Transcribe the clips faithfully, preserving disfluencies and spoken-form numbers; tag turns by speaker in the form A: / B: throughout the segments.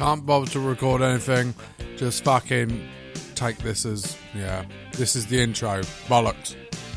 A: Can't bother to record anything. Just fucking take this as, yeah, this is the intro. Bollocks.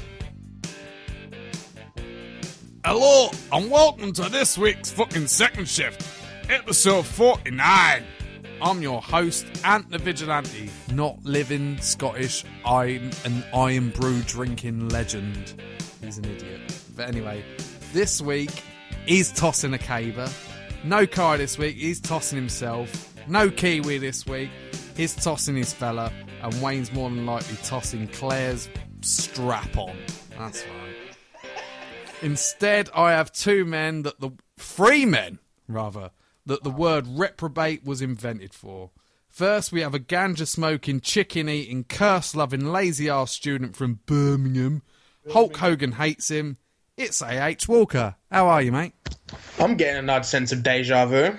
A: Hello, and welcome to this week's fucking Second Shift, episode forty-nine. I'm your host, Ant the Vigilante, not living Scottish, I'm an Iron Brew drinking legend. He's an idiot. But anyway, this week, he's tossing a caber. No Kai this week, he's tossing himself. No Kiwi this week, he's tossing his fella. And Wayne's more than likely tossing Claire's strap-on. That's right. Instead, I have two men that the... Three men, rather, that the word reprobate was invented for. First, we have a ganja-smoking, chicken-eating, curse-loving, lazy-ass student from Birmingham. Hulk Hogan hates him. It's A H Walker. How are you, mate?
B: I'm getting an odd sense of deja vu.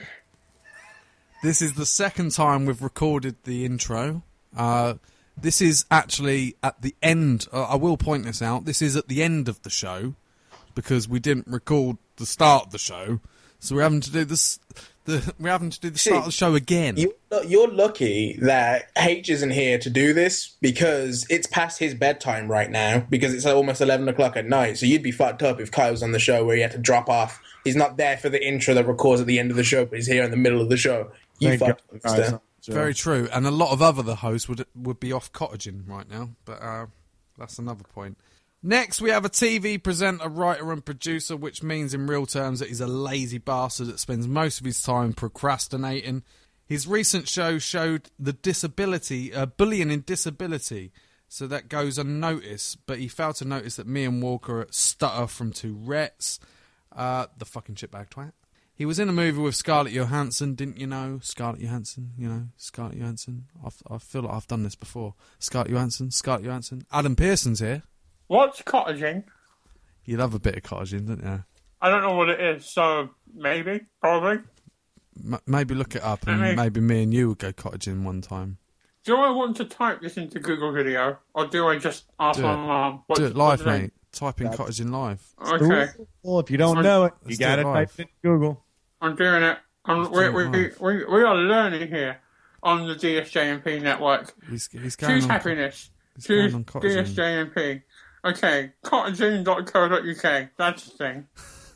A: This is the second time we've recorded the intro. Uh, this is actually at the end. Uh, I will point this out. This is at the end of the show because we didn't record the start of the show, so we're having to do this. The we're having to do the start of the show again.
B: You, you're lucky that H isn't here to do this because it's past his bedtime right now because it's almost eleven o'clock at night. So you'd be fucked up if Kai was on the show where he had to drop off. He's not there for the intro that records at the end of the show, but he's here in the middle of the show. You fucked up, mister.
A: Very true, and a lot of other hosts would would be off cottaging right now, but uh, that's another point. Next, we have a T V presenter, writer and producer, which means in real terms that he's a lazy bastard that spends most of his time procrastinating. His recent show showed the disability, uh, bullying in disability, so that goes unnoticed, but he failed to notice that me and Walker stutter from Tourette's. Uh, the fucking shitbag twat. He was in a movie with Scarlett Johansson, didn't you know? Scarlett Johansson, you know, Scarlett Johansson. I've, I feel like I've done this before. Scarlett Johansson, Scarlett Johansson. Adam Pearson's here.
C: What's cottaging?
A: You love a bit of cottaging, don't you?
C: I don't know what it is, so maybe, probably.
A: M- maybe look it up and maybe. maybe me and you would go cottaging one time.
C: Do I want to type this into Google Video, or do I just ask
A: do
C: my mum?
A: Do it live, mate. Type in cottaging live.
C: Okay.
D: Well, if you don't I'm, know it, you got to type it in Google.
C: I'm doing it. I'm, we, we, we, we, we are learning here on the D S J M P network.
A: He's, he's going
C: Choose
A: on,
C: happiness.
A: he's
C: Choose
A: going on
C: D S J M P. Okay, cottaging dot co dot U K. That's the thing.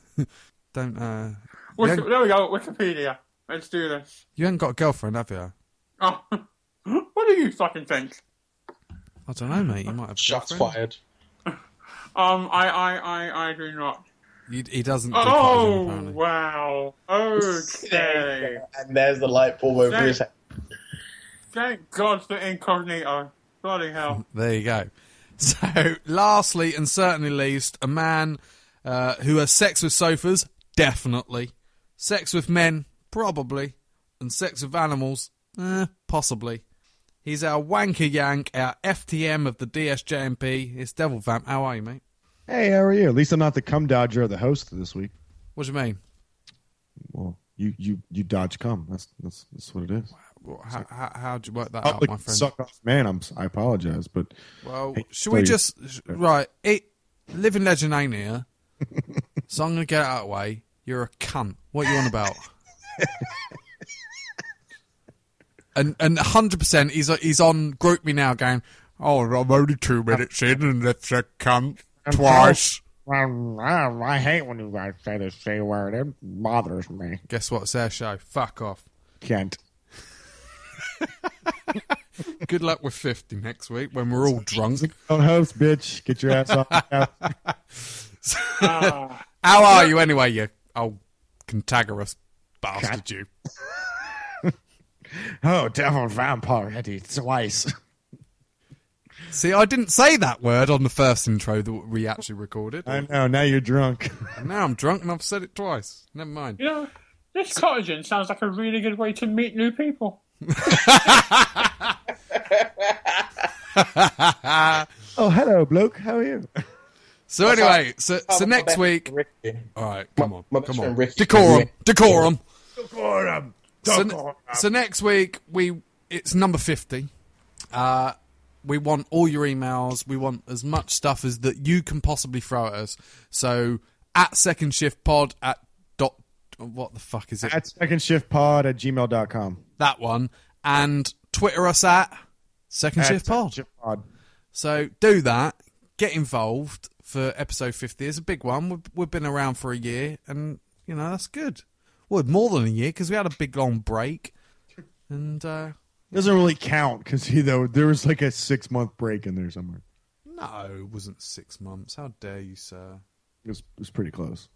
A: Don't, uh...
C: Wiki, there we go, Wikipedia. Let's do this.
A: You haven't got a girlfriend, have you?
C: Oh, what do you fucking think?
A: I don't know, mate. You might have
B: Shots
A: girlfriend.
B: fired.
C: Um, I, I, I, I do not.
A: You, he doesn't do
C: oh,
A: cottaging, apparently.
C: Wow. Okay.
B: And there's the light bulb over his head.
C: Thank God for incognito. Bloody hell.
A: There you go. So, lastly and certainly least, a man uh, who has sex with sofas, definitely. Sex with men, probably. And sex with animals, eh, possibly. He's our wanker yank, our F T M of the D S J M P. It's Devil Vamp. How are you, mate?
D: Hey, how are you? At least I'm not the cum dodger of the host this week.
A: What do you mean?
D: Well, you you, you dodge cum. That's that's that's what it is.
A: Well, how, how, how'd you work that
D: Public
A: out, my friend?
D: Suck off, man. I'm I apologize, but
A: well,
D: hey,
A: should we just right? It living legend ain't here, so I'm gonna get it out of the way. You're a cunt. What are you on about? And and one hundred percent he's he's on Group Me now going, oh, I'm only two minutes in and that's a cunt twice.
D: I hate when you guys say the C word. It bothers me.
A: Guess what? It's their show. Fuck off.
D: Kent.
A: Good luck with fifty next week when we're all drunk.
D: Don't host, bitch. Get your ass off.
C: uh,
A: How are you anyway, you old cantankerous bastard, you?
D: Oh, devil vamp already twice.
A: See, I didn't say that word on the first intro that we actually recorded.
D: I know, now you're drunk.
A: Now I'm drunk and I've said it twice. Never mind.
C: You know, this cottaging sounds like a really good way to meet new people.
D: Oh, hello, bloke. How are you?
A: So anyway, so so next week... All right, come on, come on. Decorum, decorum.
D: Decorum.
A: So, so next week, we it's number fifty. Uh, we want all your emails. We want as much stuff as that you can possibly throw at us. So at Second Shift Pod at dot what the fuck is it?
E: At second shift pod at gmail dot com.
A: That one. And Twitter us at Second
E: At
A: Shift Pod.
E: Second Shift Pod.
A: So do that. Get involved for episode fifty. It's a big one. We've, we've been around for a year, and, you know, that's good. Well, more than a year, because we had a big, long break. And, uh...
E: doesn't really count, because, you know, there was like a six-month break in there somewhere.
A: No, it wasn't six months. How dare you, sir?
E: It was, it was pretty close.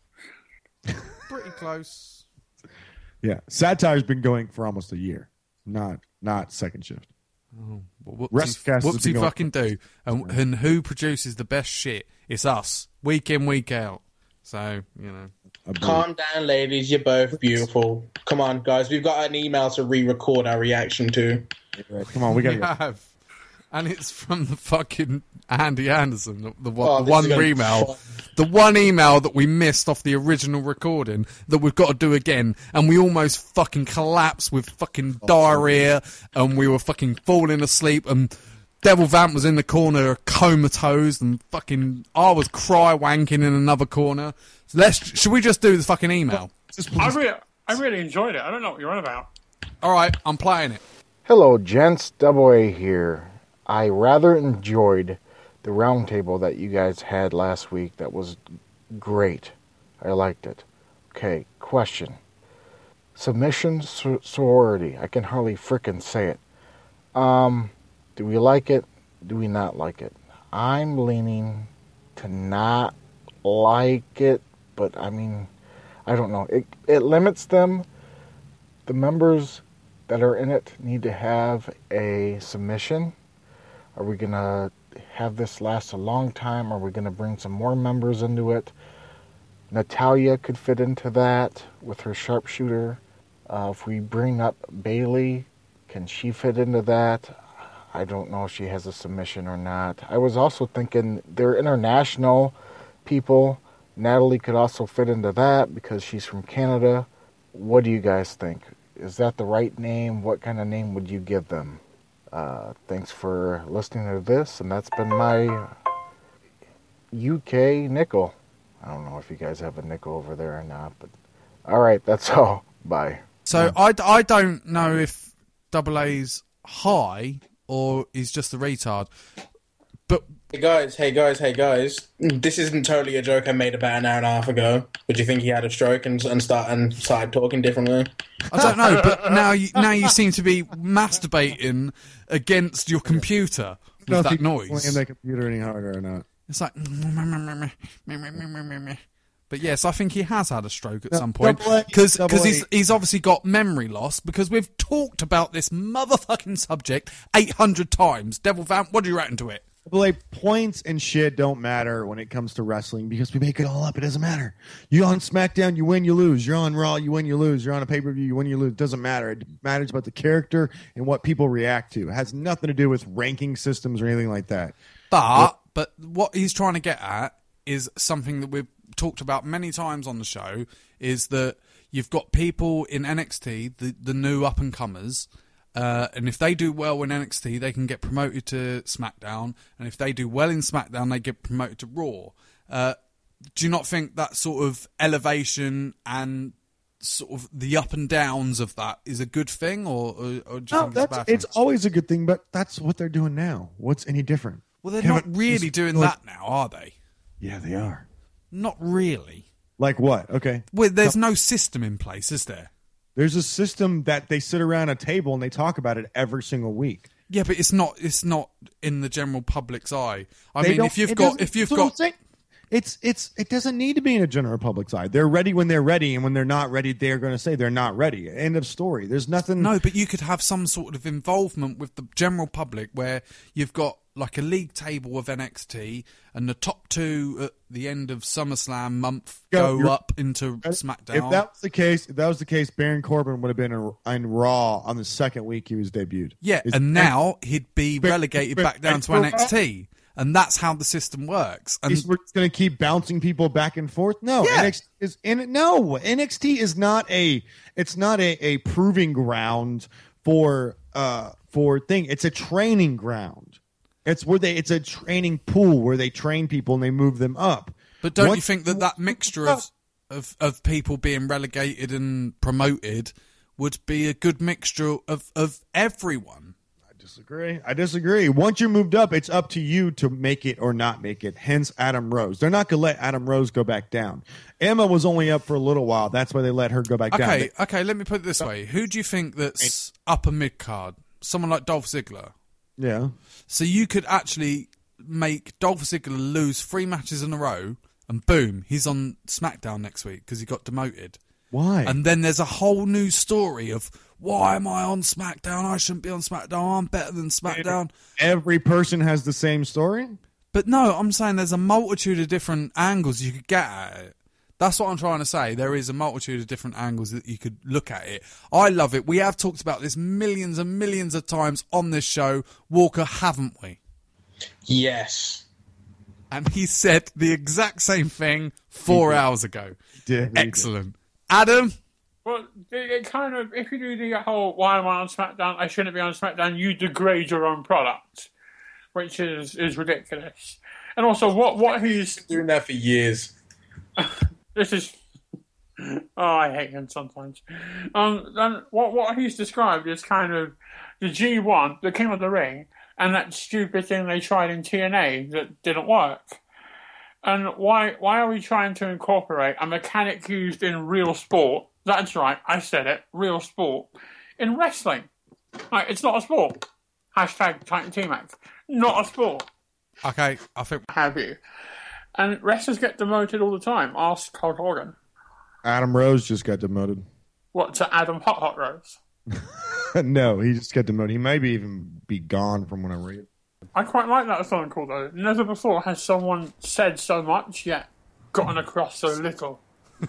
A: Pretty close.
E: Yeah. Satire's been going for almost a year. Not not second shift.
A: Oh, well,
E: Restcast has
A: whoopsie
E: been going-
A: fucking do. And, and who produces the best shit? It's us. Week in, week out. So, you know.
E: I believe.
B: Calm down, ladies. You're both beautiful. Come on, guys. We've got an email to re-record our reaction to.
E: Come on, we gotta
A: We
E: go.
A: have. And it's from the fucking Andy Anderson, the, the, one-
B: Oh,
A: the
B: this
A: one
B: is gonna be
A: email.
B: fun.
A: The one email that we missed off the original recording that we've got to do again, and we almost fucking collapsed with fucking diarrhea, and we were fucking falling asleep, and Devil Vamp was in the corner comatose, and fucking I was cry wanking in another corner. So let's, should we just do the fucking email?
C: I really, I really enjoyed it. I don't know what you're on about.
A: All right, I'm playing it.
F: Hello, gents. Double A here. I rather enjoyed the roundtable that you guys had last week. That was great. I liked it. Okay, question. Submission sor- sorority. I can hardly frickin' say it. Um, do we like it? Do we not like it? I'm leaning to not like it, but I mean, I don't know. It it limits them. The members that are in it need to have a submission. Are we going to have this last a long time? Are we going to bring some more members into it? Natalia could fit into that with her sharpshooter. Uh, if we bring up Bailey, can she fit into that? I don't know if she has a submission or not. I was also thinking they're international people. Natalie could also fit into that because she's from Canada. What do you guys think? Is that the right name? What kind of name would you give them? Uh, thanks for listening to this, and that's been my U K nickel. I don't know if you guys have a nickel over there or not, but all right, that's all. Bye.
A: So I, I don't know if Double A's high or he's just a retard. But
B: Hey guys, hey guys, hey guys. This isn't totally a joke I made about an hour and a half ago. But do you think he had a stroke and and start and started talking differently?
A: I don't know. But now you now you seem to be masturbating against your computer with
E: I don't know
A: that
E: if you can
A: noise.
E: slam that computer any harder or not.
A: It's like. But yes, I think he has had a stroke at
E: No,
A: some point
E: double A,
A: because
E: double
A: he's
E: A.
A: he's obviously got memory loss because we've talked about this motherfucking subject eight hundred times. Devil Vamp, what do you reckon to it?
E: Like, points and shit don't matter when it comes to wrestling because we make it all up. It doesn't matter. You're on SmackDown, you win, you lose. You're on Raw, you win, you lose. You're on a pay-per-view, you win, you lose. It doesn't matter. It matters about the character and what people react to. It has nothing to do with ranking systems or anything like that.
A: But but what he's trying to get at is something that we've talked about many times on the show, is that you've got people in N X T, the, the new up-and-comers, uh, and if they do well in N X T, they can get promoted to SmackDown, and if they do well in SmackDown, they get promoted to Raw. Uh, do you not think that sort of elevation and sort of the up and downs of that is a good thing, or, or, or do you
E: No,
A: think it's a
E: that's,
A: bad thing?
E: it's always a good thing, but that's what they're doing now. What's any different?
A: Well, they're
E: Kevin-
A: not really doing
E: like-
A: that now, are they?
E: Yeah, they are.
A: Not really.
E: Like what? Okay.
A: Well, there's no system in place, is there?
E: There's a system that they sit around a table and they talk about it every single week.
A: Yeah, but it's not. It's not in the general public's eye. I
E: They
A: mean,
E: don't-
A: if you've
E: it
A: got,
E: doesn't-
A: if you've
E: that's what I'm
A: got,
E: saying. It's it's it doesn't need to be in a general public's eye. They're ready when they're ready, and when they're not ready, they're going to say they're not ready. End of story. There's nothing.
A: no, but you could have some sort of involvement with the general public where you've got like a league table of N X T, and the top two at the end of SummerSlam month
E: Go,
A: go
E: you're-
A: up into SmackDown.
E: If that was the case, if that was the case, Baron Corbin would have been in, in Raw on the second week he was debuted.
A: yeah,
E: Is-
A: and now he'd be
E: But-
A: relegated
E: but-
A: back down
E: and
A: to
E: for
A: N X T, and that's how the system works. And
E: Is we're going to keep bouncing people back and forth? No,
A: Yeah.
E: N X T is in no N X T is not a it's not a, a proving ground for uh for thing. It's a training ground. It's where they it's a training pool where they train people and they move them up.
A: But don't
E: Once
A: you think that that mixture
E: up,
A: of of, of people being relegated and promoted would be a good mixture of, of everyone.
E: I disagree. I disagree. Once you're moved up, it's up to you to make it or not make it. Hence, Adam Rose. They're not going to let Adam Rose go back down. Emma was only up for a little while. That's why they let her go back down.
A: Okay, okay, let me put it this way. Who do you think that's upper mid-card? Someone like Dolph Ziggler.
E: Yeah.
A: So you could actually make Dolph Ziggler lose three matches in a row, and boom, he's on SmackDown next week because he got demoted.
E: Why?
A: And then there's a whole new story of, why am I on SmackDown? I shouldn't be on SmackDown. I'm better than SmackDown.
E: Every person has the same story?
A: But no, I'm saying there's a multitude of different angles you could get at it. That's what I'm trying to say. There is a multitude of different angles that you could look at it. I love it. We have talked about this millions and millions of times on this show, Walker, haven't we?
B: Yes.
A: And he said the exact same thing four hours ago.
E: Did.
A: Excellent. Adam?
C: Well, it, it kind of, if you do the whole, why am I on SmackDown? I shouldn't be on SmackDown. You degrade your own product, which is, is ridiculous. And also, what, what he's
B: Doing that for years.
C: This is. Oh, I hate him sometimes. Um, and what what he's described is kind of the G one, the King of the Ring, and that stupid thing they tried in T N A that didn't work. And why why are we trying to incorporate a mechanic used in real sport? That's right, I said it, real sport, in wrestling. Like, it's not a sport. Hashtag Titan T-Max. Not a sport.
A: Okay, I think...
C: Have you? And wrestlers get demoted all the time. Ask Hulk Hogan.
E: Adam Rose just got demoted.
C: What, to Adam Hot Hot Rose?
E: No, he just got demoted. He may be even be gone from when I read it.
C: I quite like that phone call, though. Never before has someone said so much, yet gotten across so little.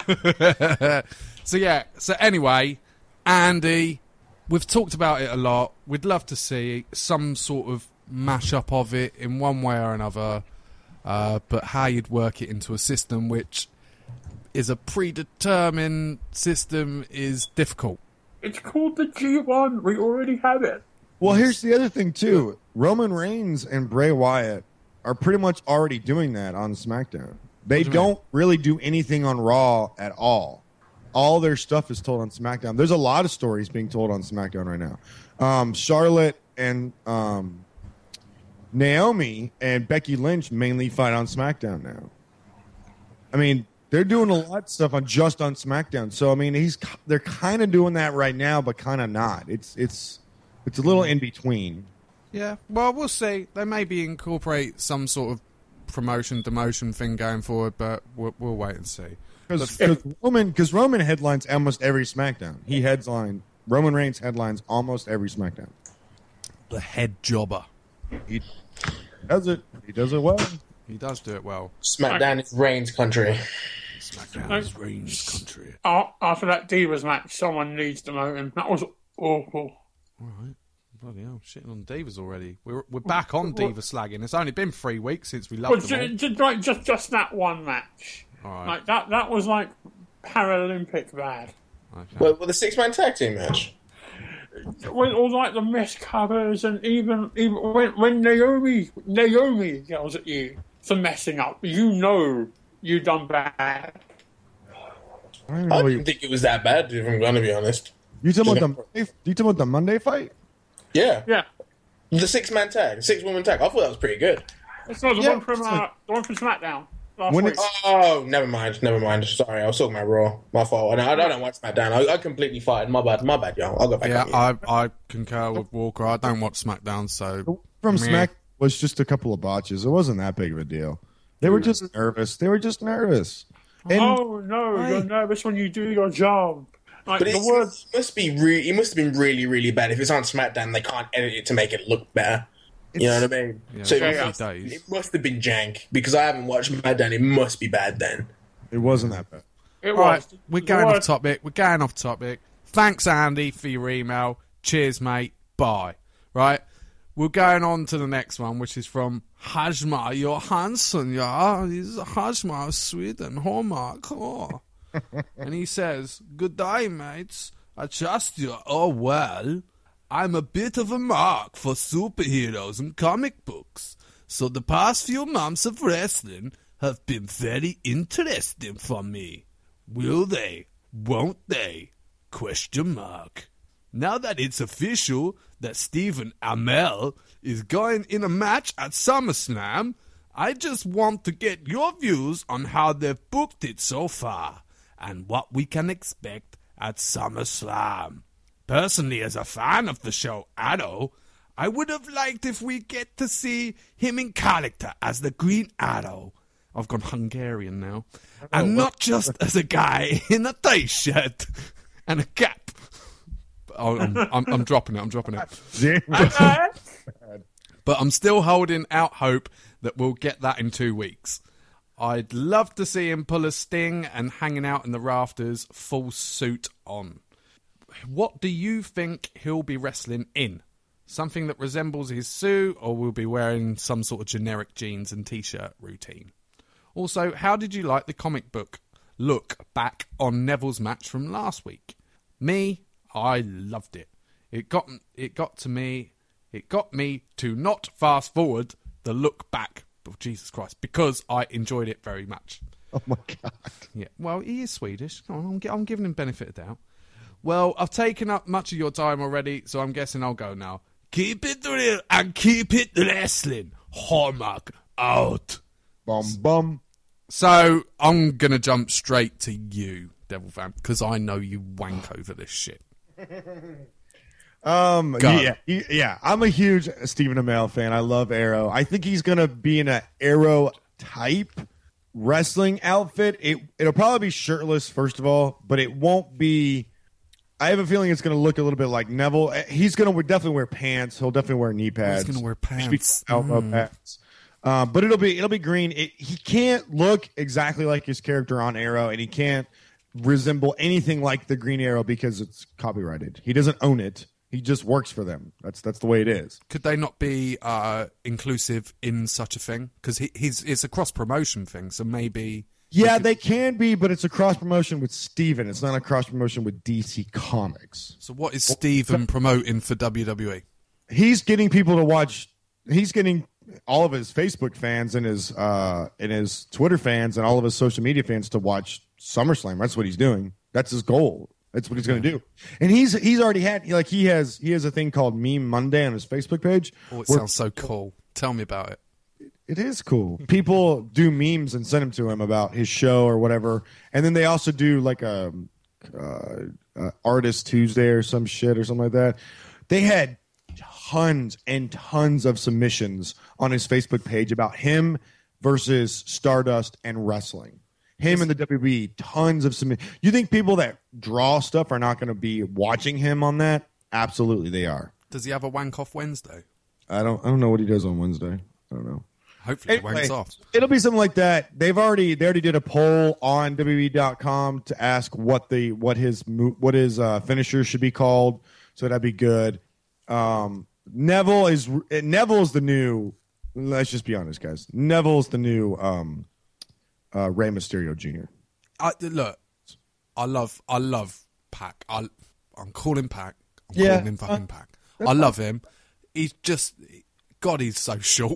A: So, yeah. So, anyway, Andy, we've talked about it a lot. We'd love to see some sort of mash-up of it in one way or another. Uh, but how you'd work it into a system which is a predetermined system is difficult.
C: It's called the G one. We already have it.
E: Well, here's the other thing, too. Roman Reigns and Bray Wyatt are pretty much already doing that on SmackDown. They
A: do you
E: don't really do anything on Raw at all. All their stuff is told on SmackDown. There's a lot of stories being told on SmackDown right now. Um, Charlotte and um, Naomi and Becky Lynch mainly fight on SmackDown now. I mean, they're doing a lot of stuff on just on SmackDown. So I mean, he's they're kind of doing that right now, but kind of not. It's it's it's a little in between.
A: Yeah, well, we'll see. They maybe incorporate some sort of promotion, demotion thing going forward, but we'll, we'll wait and see.
E: Because Roman, because Roman headlines almost every SmackDown. He headline Roman Reigns headlines almost every SmackDown.
A: The head jobber.
E: He does it. He does it well.
A: He does do it well.
B: SmackDown is Reigns' country.
A: SmackDown is Reigns' country.
C: After that Divas match, someone needs to demote him. That was awful.
A: All right. Bloody hell, shitting on Divas already. We're we're back on Diva slagging. It's only been three weeks since we loved
C: Well,
A: them all.
C: ju- ju- like, just, just that one match.
A: All right.
C: Like that, that was like Paralympic bad.
A: Okay.
B: Well, with the six-man tag team match.
C: When all like the missed covers and even even when when Naomi Naomi yells at you for messing up, you know you done bad.
E: I don't even know
B: I
E: what
B: didn't
E: you,
B: think it was that bad, if I'm going to be honest.
E: you talking about the Monday, you talking about the Monday fight?
B: Yeah.
C: Yeah,
B: The six-man tag, six-woman tag. I thought that was pretty good.
C: it's not the
E: Yeah,
C: one from uh, the one from SmackDown last
E: When
C: week.
E: it's-
B: Oh, never mind, never mind. Sorry, I was talking about Raw. My fault. I don't, I don't watch SmackDown. I, I completely fired. My bad, my bad, y'all. I'll go back
A: Yeah,
B: on mute.
A: I I concur with Walker. I don't watch SmackDown, so
E: From
A: Meh.
E: Smack was just a couple of botches. It wasn't that big of a deal. They were just nervous. They were just nervous. And
C: Oh no, you're nervous when you do your job. Like
B: But
C: the
B: it's,
C: word.
B: it must be re- it must have been really, really bad. If it's on SmackDown, they can't edit it to make it look better. You know what I mean?
A: yeah,
B: so
A: it's
B: it
C: yeah.
B: must,
A: days.
B: it must have been jank because I haven't watched SmackDown. It must be bad then.
E: it wasn't that bad.
C: It
A: All right,
C: was.
A: we're
C: The
A: going
C: word-
A: off topic. We're going off topic. Thanks, Andy, for your email. Cheers, mate. Bye. Right, we're going on to the next one, which is from Hajmar Johansson. Yeah, he's Hajmar of Sweden. Hallmark. Oh. And he says, "Good day, mates. I trust you. Oh well. I'm a bit of a mark for superheroes and comic books, so the past few months of wrestling have been very interesting for me. Will they? Won't they? Question mark. Now that it's official that Stephen Amell is going in a match at SummerSlam, I just want to get your views on how they've booked it so far and what we can expect at SummerSlam. Personally, as a fan of the show Arrow, I would have liked if we get to see him in character as the Green Arrow. I've gone Hungarian now. And not just as a guy in a tight shirt and a cap. Oh, I'm, I'm, I'm dropping it, I'm dropping it. But I'm still holding out hope that we'll get that in two weeks. I'd love to see him pull a Sting and hanging out in the rafters, full suit on. What do you think he'll be wrestling in? Something that resembles his suit, or will be wearing some sort of generic jeans and t-shirt routine? Also, how did you like the comic book look back on Neville's match from last week? Me, I loved it. It got it got to me. It got me to not fast forward the look back. Oh, Jesus Christ, because I enjoyed it very much.
E: Oh my God.
A: Yeah. Well, he is Swedish. Come on, I'm, gi- I'm giving him benefit of doubt. Well, I've taken up much of your time already, so I'm guessing I'll go now. Keep it real and keep it wrestling. Hallmark out.
E: Bum bum.
A: So I'm gonna jump straight to you, Devil Fan, because I know you wank over this shit.
E: Um,
A: Go.
E: yeah, he- yeah. I'm a huge Stephen Amell fan. I love Arrow. I think he's gonna be in an Arrow type wrestling outfit. It it'll probably be shirtless first of all, but it won't be. I have a feeling it's gonna look a little bit like Neville. He's gonna definitely wear pants. He'll definitely wear knee pads.
A: He's gonna wear pants.
E: Elbow
A: Mm.
E: pads. Uh, but it'll be it'll be green. It, he can't look exactly like his character on Arrow, and he can't resemble anything like the Green Arrow because it's copyrighted. He doesn't own it. He just works for them. That's that's the way it is.
A: Could they not be uh, inclusive in such a thing? Because he, he's it's a cross promotion thing, so maybe.
E: Yeah, they can be, but it's a cross promotion with Steven. It's not a cross promotion with D C Comics.
A: So what is Steven promoting for W W E?
E: He's getting people to watch. He's getting all of his Facebook fans and his uh, and his Twitter fans and all of his social media fans to watch SummerSlam. That's what he's doing. That's his goal. That's what he's going to do. And he's he's already had like he has he has a thing called Meme Monday on his Facebook page.
A: Oh, it
E: where-
A: sounds so cool. Tell me about it.
E: It is cool. People do memes and send them to him about his show or whatever, and then they also do like a, uh, uh Artist Tuesday or some shit or something like that. They had tons and tons of submissions on his Facebook page about him versus Stardust and wrestling. Him and the W W E, tons of submissions. You think people that draw stuff are not going to be watching him on that? Absolutely, they are.
A: Does he have a wank off Wednesday?
E: I don't. I don't know what he does on Wednesday. I don't know.
A: Hopefully,
E: Anyway,
A: it wanks off.
E: It'll be something like that. They've already they already did a poll on W W E dot com to ask what the what his mo- what his uh, finisher should be called. So that'd be good. Um, Neville is Neville is the new. Let's just be honest, guys. Neville's the new um, uh, Rey Mysterio Junior
A: I, look, I love, I love Pac. I, I'm calling Pac. I'm
E: Yeah,
A: calling him fucking
E: uh,
A: Pac. I love him. He's just, God, he's so short.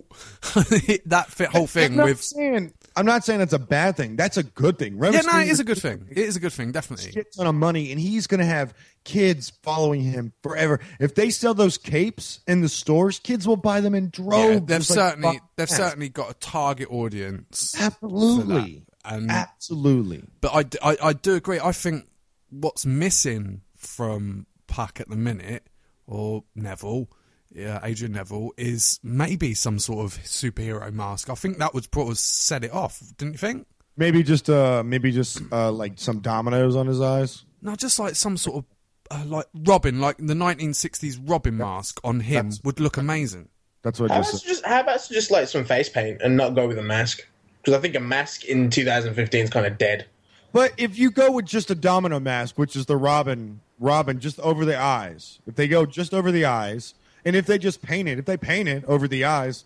A: That fit, whole thing
E: I'm not
A: with.
E: saying I'm not saying that's a bad thing. That's a good thing. Rey
A: Yeah, no, it
E: Mysterio
A: is a good thing. It is a good thing, definitely.
E: shit ton of money, and he's going to have kids following him forever. If they sell those capes in the stores, kids will buy them in droves.
A: Yeah, they've
E: It's like,
A: certainly,
E: fuck
A: they've
E: that.
A: certainly got a target audience.
E: absolutely,
A: And
E: absolutely.
A: But I, d- I- I do agree. I think what's missing from Pac at the minute, or Neville, yeah, Adrian Neville, is maybe some sort of superhero mask. I think that would probably set it off, didn't you think?
E: Maybe just uh, maybe just uh, like some dominoes on his eyes.
A: No, just like some sort of uh, like Robin, like the nineteen sixties Robin mask on him
E: That's-
A: would look amazing.
E: That's what I
B: How
E: just
B: about
E: said.
B: just how about just like some face paint and not go with a mask? Because I think a mask in two thousand fifteen is kind of dead.
E: But if you go with just a domino mask, which is the Robin, Robin just over the eyes. If they go just over the eyes, and if they just paint it, if they paint it over the eyes,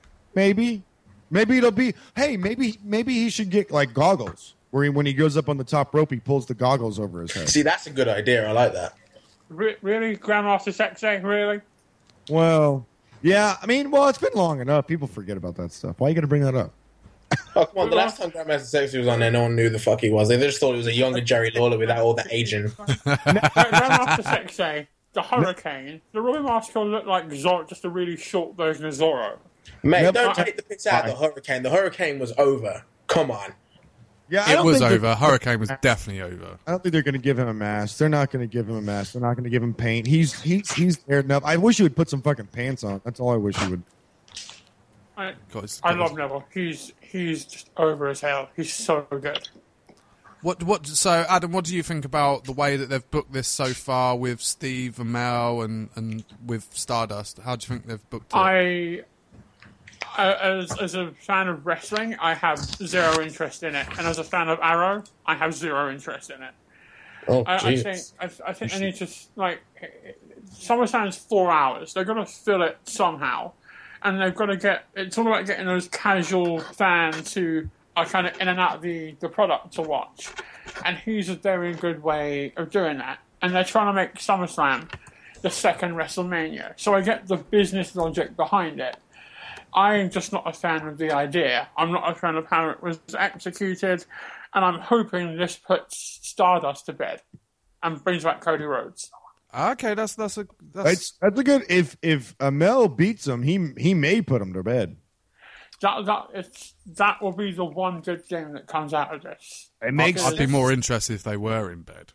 E: maybe, maybe it'll be. Hey, maybe, maybe he should get like goggles, where he, when he goes up on the top rope, he pulls the goggles over his head.
B: See, that's a good idea. I like that.
C: Re- really, Grandmaster Sexy? Really?
E: Well, yeah, I mean, well, it's been long enough. People forget about that stuff. Why are you going to bring that up?
B: Oh, come on. The last time Grandmaster Sexy was on there, no one knew the fuck he was. They just thought he was a younger Jerry Lawler without all the aging.
C: Grandmaster Sexy, the Hurricane, the Roy Master looked like Zorro, just a really short version of Zorro.
B: Mate,
E: Yep.
B: don't take the piss out of the Hurricane. The Hurricane was over. Come on.
E: Yeah, I
A: It
E: don't
A: was
E: think they're-
A: over. Hurricane was definitely over.
E: I don't think they're going to give him a mask. They're not going to give him a mask. They're not going to give him paint. He's he's he's there enough. I wish he would put some fucking pants on. That's all I wish he would.
C: I,
A: God, it's-
C: I
A: God,
C: love
A: it's-
C: Neville. He's he's just over as hell. He's so good.
A: What what? So, Adam, what do you think about the way that they've booked this so far with Steve and Mel and, and with Stardust? How do you think they've booked it?
C: I, I as as a fan of wrestling, I have zero interest in it, and as a fan of Arrow, I have zero interest in it.
B: Oh,
C: I, I think I, I think they need to like SummerSlam's four hours. They're gonna fill it somehow, and they've got to get. It's all about getting those casual fans who are kind of in and out of the, the product to watch, and he's a very good way of doing that. And they're trying to make SummerSlam the second WrestleMania, so I get the business logic behind it. I'm just not a fan of the idea. I'm not a fan of how it was executed, and I'm hoping this puts Stardust to bed and brings back Cody Rhodes.
A: Okay, that's that's a that's,
E: That's that's a good. If if Mel beats him, he he may put him to bed.
C: That that it's that will be the one good thing that comes out of this.
E: It makes
A: I'd be more interested if they were in bed.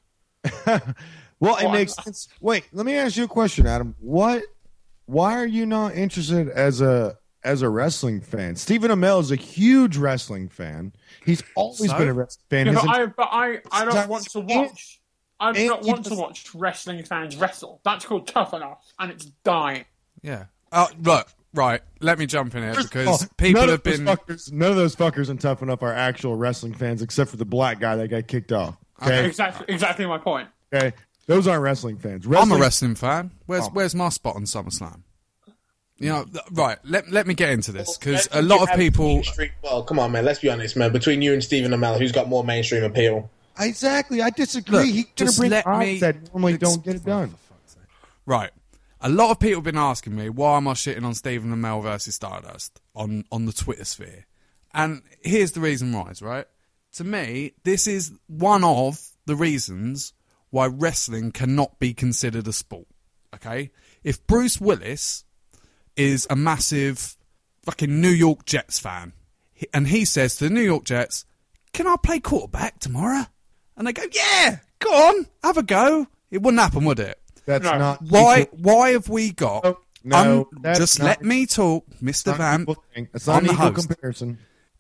E: well. It
C: Well,
E: makes
C: I'm-
E: sense. Wait, let me ask you a question, Adam. What? Why are you not interested as a as a wrestling fan? Stephen Amell is a huge wrestling fan. He's always
A: So?
E: been a wrestling fan.
C: Yeah,
E: His
C: but I
E: entire-
C: but I, I don't
E: Sometimes-
C: want to watch. I
E: and
C: don't
E: you
C: want to
E: just-
C: watch wrestling fans wrestle. That's called Tough Enough, and it's dying.
A: Yeah. Oh, look, right. Let me jump in here
E: First of
A: because
E: all,
A: people
E: none
A: have
E: of those
A: been.
E: fuckers, none of those fuckers in Tough Enough are actual wrestling fans, except for the black guy that got kicked off. Okay,
C: Exactly, exactly my point.
E: okay, those aren't wrestling fans.
A: I'm
E: Wrestling,
A: a wrestling fan. Where's
E: Oh.
A: where's my spot on SummerSlam? You know, th- right. Let let me get into this because
B: Let's
A: a lot of
B: have
A: people.
B: mainstream- Well, come on, man. Let's be honest, man. Between you and Stephen Amell, who's got more mainstream appeal?
E: Exactly, I disagree.
A: Look,
E: He's going
A: just
E: to bring
A: let
E: odds
A: me
E: that normally
A: ex-
E: don't get it done.
A: For fuck's sake. Right. A lot of people have been asking me why am I shitting on Stephen Amell versus Stardust on, on the Twitter sphere. And here's the reason why, right? To me, this is one of the reasons why wrestling cannot be considered a sport. Okay? If Bruce Willis is a massive fucking New York Jets fan, he- and he says to the New York Jets, "Can I play quarterback tomorrow?" And they go, "Yeah, go on, have a go." It wouldn't happen, would it?
E: That's
C: No.
E: not
A: Why?
E: equal-
A: Why have we got?
E: No, no,
A: un-
E: that's
A: just
E: not-
A: let me talk,
E: It's
A: Mister
E: not an
A: Vamp.
E: equal thing. It's not
A: I'm
E: an
A: the
E: equal
A: host.
E: comparison.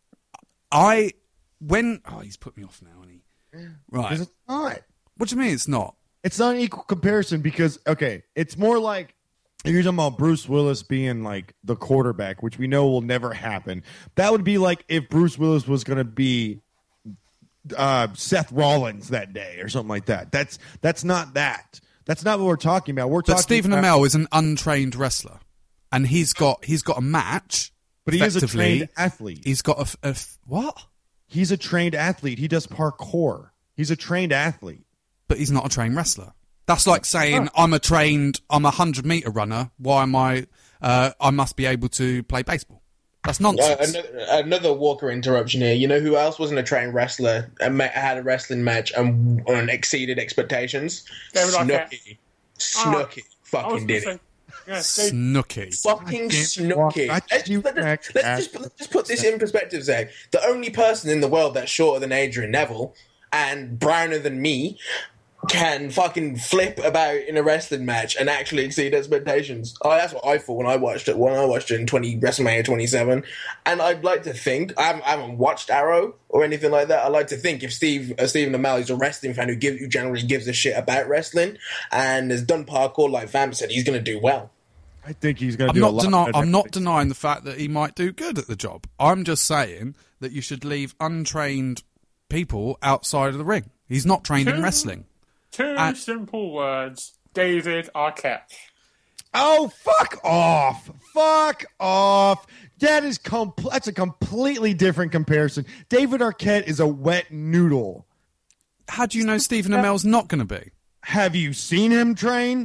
A: I when oh he's put me off now, hasn't he? Right.
E: Because it's not.
A: What do you mean it's not?
E: It's not an equal comparison because okay, it's more like if you're talking about Bruce Willis being like the quarterback, which we know will never happen. That would be like if Bruce Willis was going to be uh, Seth Rollins that day or something like that. That's that's not that. That's not what we're talking about. We're
A: But
E: talking
A: Stephen
E: about,
A: Amell is an untrained wrestler, and he's got he's got a match.
E: but he is a
A: effectively.
E: trained athlete.
A: He's got a, f- a f- what?
E: He's a trained athlete. He does parkour. He's a trained athlete.
A: But he's not a trained wrestler. That's like saying I'm a trained, I'm a hundred meter runner. Why am I? Uh, I must be able to play baseball. That's
B: Uh,
A: nonsense.
B: another, another Walker interruption here. You know who else wasn't a trained wrestler and ma- had a wrestling match and, and exceeded expectations?
C: David Arquette.
B: Snooki. Snooki
C: I was
B: fucking
C: gonna
B: did
C: say,
B: it.
C: yeah, they,
A: Snooky.
B: Fucking Snooki.
E: I
B: Let's,
E: you
B: let-
E: back
B: let's
E: at-
B: just, put- let's just put this in perspective, Zach. The only person in the world that's shorter than Adrian Neville and browner than me can fucking flip about in a wrestling match and actually exceed expectations. Oh, that's what I thought when I watched it. When I watched it in twenty WrestleMania twenty-seven, and I'd like to think I haven't, I haven't watched Arrow or anything like that. I'd like to think if Steve uh, Stephen Amell is a wrestling fan who give, who generally gives a shit about wrestling and has done parkour like Vamp said, he's going to do well.
E: I think he's going to
A: I'm
E: do a
A: not
E: lot.
A: denying.
E: better
A: I'm
E: than
A: not
E: everybody.
A: denying the fact that he might do good at the job. I'm just saying that you should leave untrained people outside of the ring. He's not trained in
C: Two-
A: wrestling.
C: two
A: Uh,
C: simple words. David Arquette.
E: Oh, fuck off! Fuck off! That is com- That's a completely different comparison. David Arquette is a wet noodle.
A: How do you know Stephen Amell's not going to be?
E: Have you seen him train?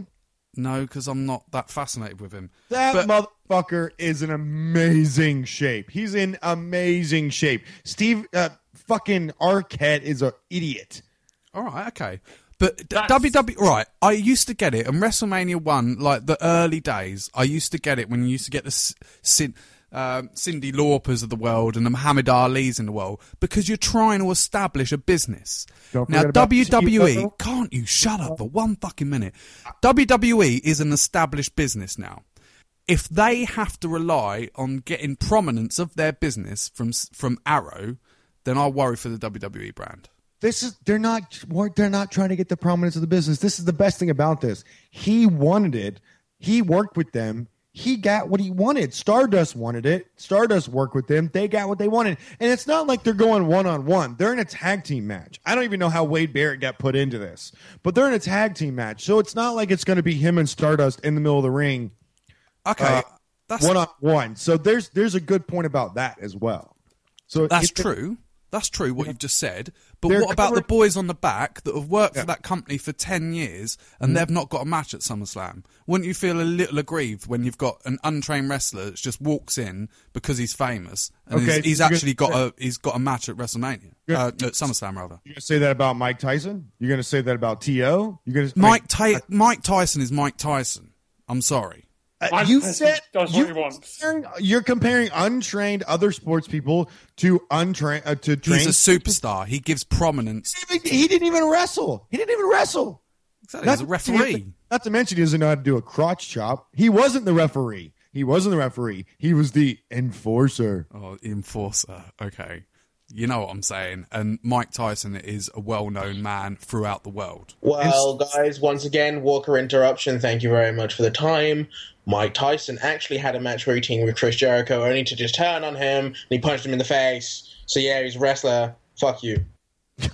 A: No, because I'm not that fascinated with him.
E: That
A: But-
E: motherfucker is in amazing shape. He's in amazing shape. Steve uh, fucking Arquette is an idiot.
A: All right, okay. But d-
C: That's-
A: W W E, right, I used to get it. And WrestleMania one, like the early days, I used to get it when you used to get the C- C- um, Cyndi Laupers of the world and the Muhammad Ali's in the world, because you're trying to establish a business.
E: Don't
A: Now,
E: forget about
A: W W E,
E: C E O.
A: can't you shut up for one fucking minute? W W E is an established business now. If they have to rely on getting prominence of their business from from Arrow, then I worry for the W W E brand.
E: This is they're not they're not trying to get the prominence of the business. This is the best thing about this. He wanted it. He worked with them. He got what he wanted. Stardust wanted it. Stardust worked with them. They got what they wanted. And it's not like they're going one-on-one. They're in a tag team match. I don't even know how Wade Barrett got put into this. But they're in a tag team match. So it's not like it's going to be him and Stardust in the middle of the ring
A: Okay,
E: uh,
A: that's
E: one-on-one. So there's there's a good point about that as well. So
A: That's
E: it-
A: true. That's true, what you've just said. But
E: They're
A: what about the
E: covering-
A: boys on the back that have worked
E: Yeah.
A: for that company for ten years
E: Mm-hmm.
A: and they've not got a match at SummerSlam? Wouldn't you feel a little aggrieved when you've got an untrained wrestler that just walks in because he's famous and
E: Okay,
A: he's, he's
E: so you're
A: actually
E: gonna-
A: got a he's got a match at WrestleMania,
E: Yeah.
A: uh, at SummerSlam rather?
E: You're going to say that about Mike Tyson? You're going to say that about T O? You're going to
A: Mike Ty- Mike Tyson is Mike Tyson. I'm sorry.
E: Uh,
C: Mike
E: you
C: Tyson
E: said
C: does
E: you
C: what he wants.
E: comparing- You're comparing untrained other sports people to untrained uh, to trained.
A: He's a superstar. He gives prominence.
E: He didn't even wrestle. He didn't even wrestle.
A: Exactly. He's a referee.
E: Not to mention, he doesn't know how to do a crotch chop. He wasn't the referee. He wasn't the referee. He was the enforcer.
A: Oh, enforcer. Okay. You know what I'm saying. And Mike Tyson is a well-known man throughout the world.
B: Well, guys, once again, Walker interruption. Thank you very much for the time. Mike Tyson actually had a match routine with Chris Jericho, only to just turn on him and he punched him in the face. So yeah, he's a wrestler. Fuck you.
A: There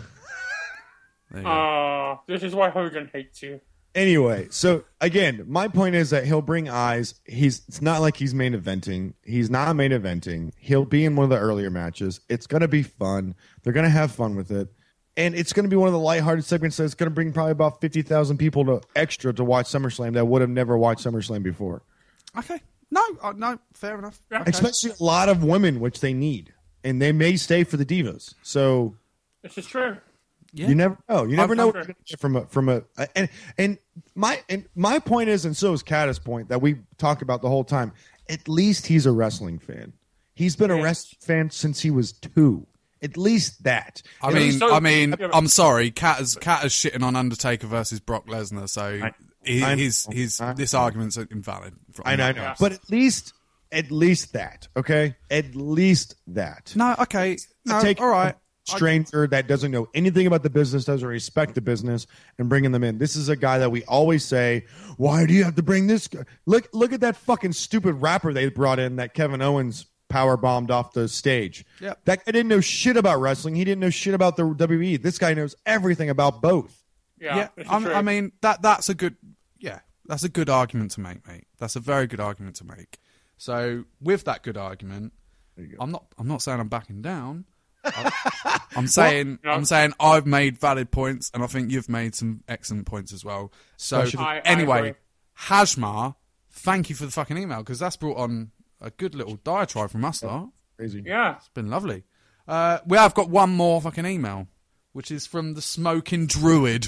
A: you go.
C: Ah, this is why Hogan hates you.
E: Anyway, so again, my point is that he'll bring eyes. He's it's not like he's main eventing. He's not main eventing. He'll be in one of the earlier matches. It's going to be fun. They're going to have fun with it. And it's going to be one of the lighthearted segments that's going to bring probably about fifty thousand people to extra to watch SummerSlam that would have never watched SummerSlam before.
A: Okay. No, uh, no, fair enough. Okay.
E: Especially a lot of women, which they need. And they may stay for the divas. So
C: This is true.
A: Yeah.
E: you never know. You never
C: I'm
E: know what
C: sure.
E: you're going to get from a from a and and my and my point is, and so is Kata's point that we talk about the whole time. At least he's a wrestling fan. He's been a
C: Yes.
E: wrestling fan since he was two. At least that.
A: I
E: And
A: mean,
C: so-
A: I mean,
C: Yeah, but-
A: I'm sorry. Cat is Cat is shitting on Undertaker versus Brock Lesnar, so he,
E: I
A: his
E: know.
A: his
E: I
A: this
E: know.
A: argument's invalid. from
E: I know, I
A: that.
E: know.
C: Yes.
E: But at least, at least that. Okay, at least that.
A: No, okay, no,
E: Take
A: all right.
E: a stranger that doesn't know anything about the business, doesn't respect the business, and bringing them in. This is a guy that we always say, "Why do you have to bring this guy?" Look, look at that fucking stupid rapper they brought in that Kevin Owens power bombed off the stage.
A: Yep.
E: That guy didn't know shit about wrestling. He didn't know shit about the W W E. This guy knows everything about both.
C: Yeah,
A: Yeah,
C: this is
A: I'm,
C: true.
A: I mean that that's a good yeah, that's a good argument to make, mate. That's a very good argument to make. So with that good argument, I'm not I'm not saying I'm backing down. I, I'm saying
C: no.
A: I'm saying I've made valid points, and I think you've made some excellent points as well. So
C: I- I
A: anyway,
C: agree.
A: Hajmar, thank you for the fucking email, because that's brought on a good little diatribe from us lot.
E: Crazy.
C: yeah.
A: It's been lovely. Uh, we have got one more fucking email, which is from the Smoking Druid.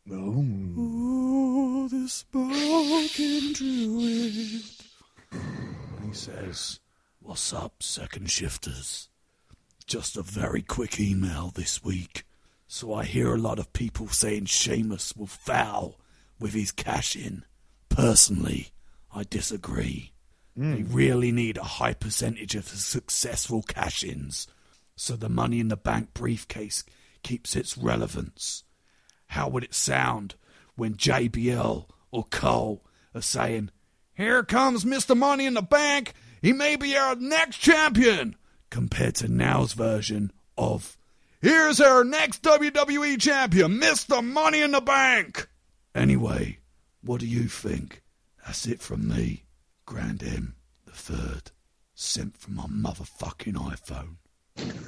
A: Oh, the Smoking Druid. He says, "What's up, second shifters? Just a very quick email this week. So I hear a lot of people saying Sheamus will foul with his cash in. Personally, I disagree. They really need a high percentage of successful cash-ins, so the Money in the Bank briefcase keeps its relevance. How would it sound when J B L or Cole are saying, 'Here comes Mister Money in the Bank, he may be our next champion,' compared to now's version of, 'Here's our next W W E champion, Mister Money in the Bank'? Anyway, what do you think? That's it from me, Grand M the Third, sent from my motherfucking iPhone."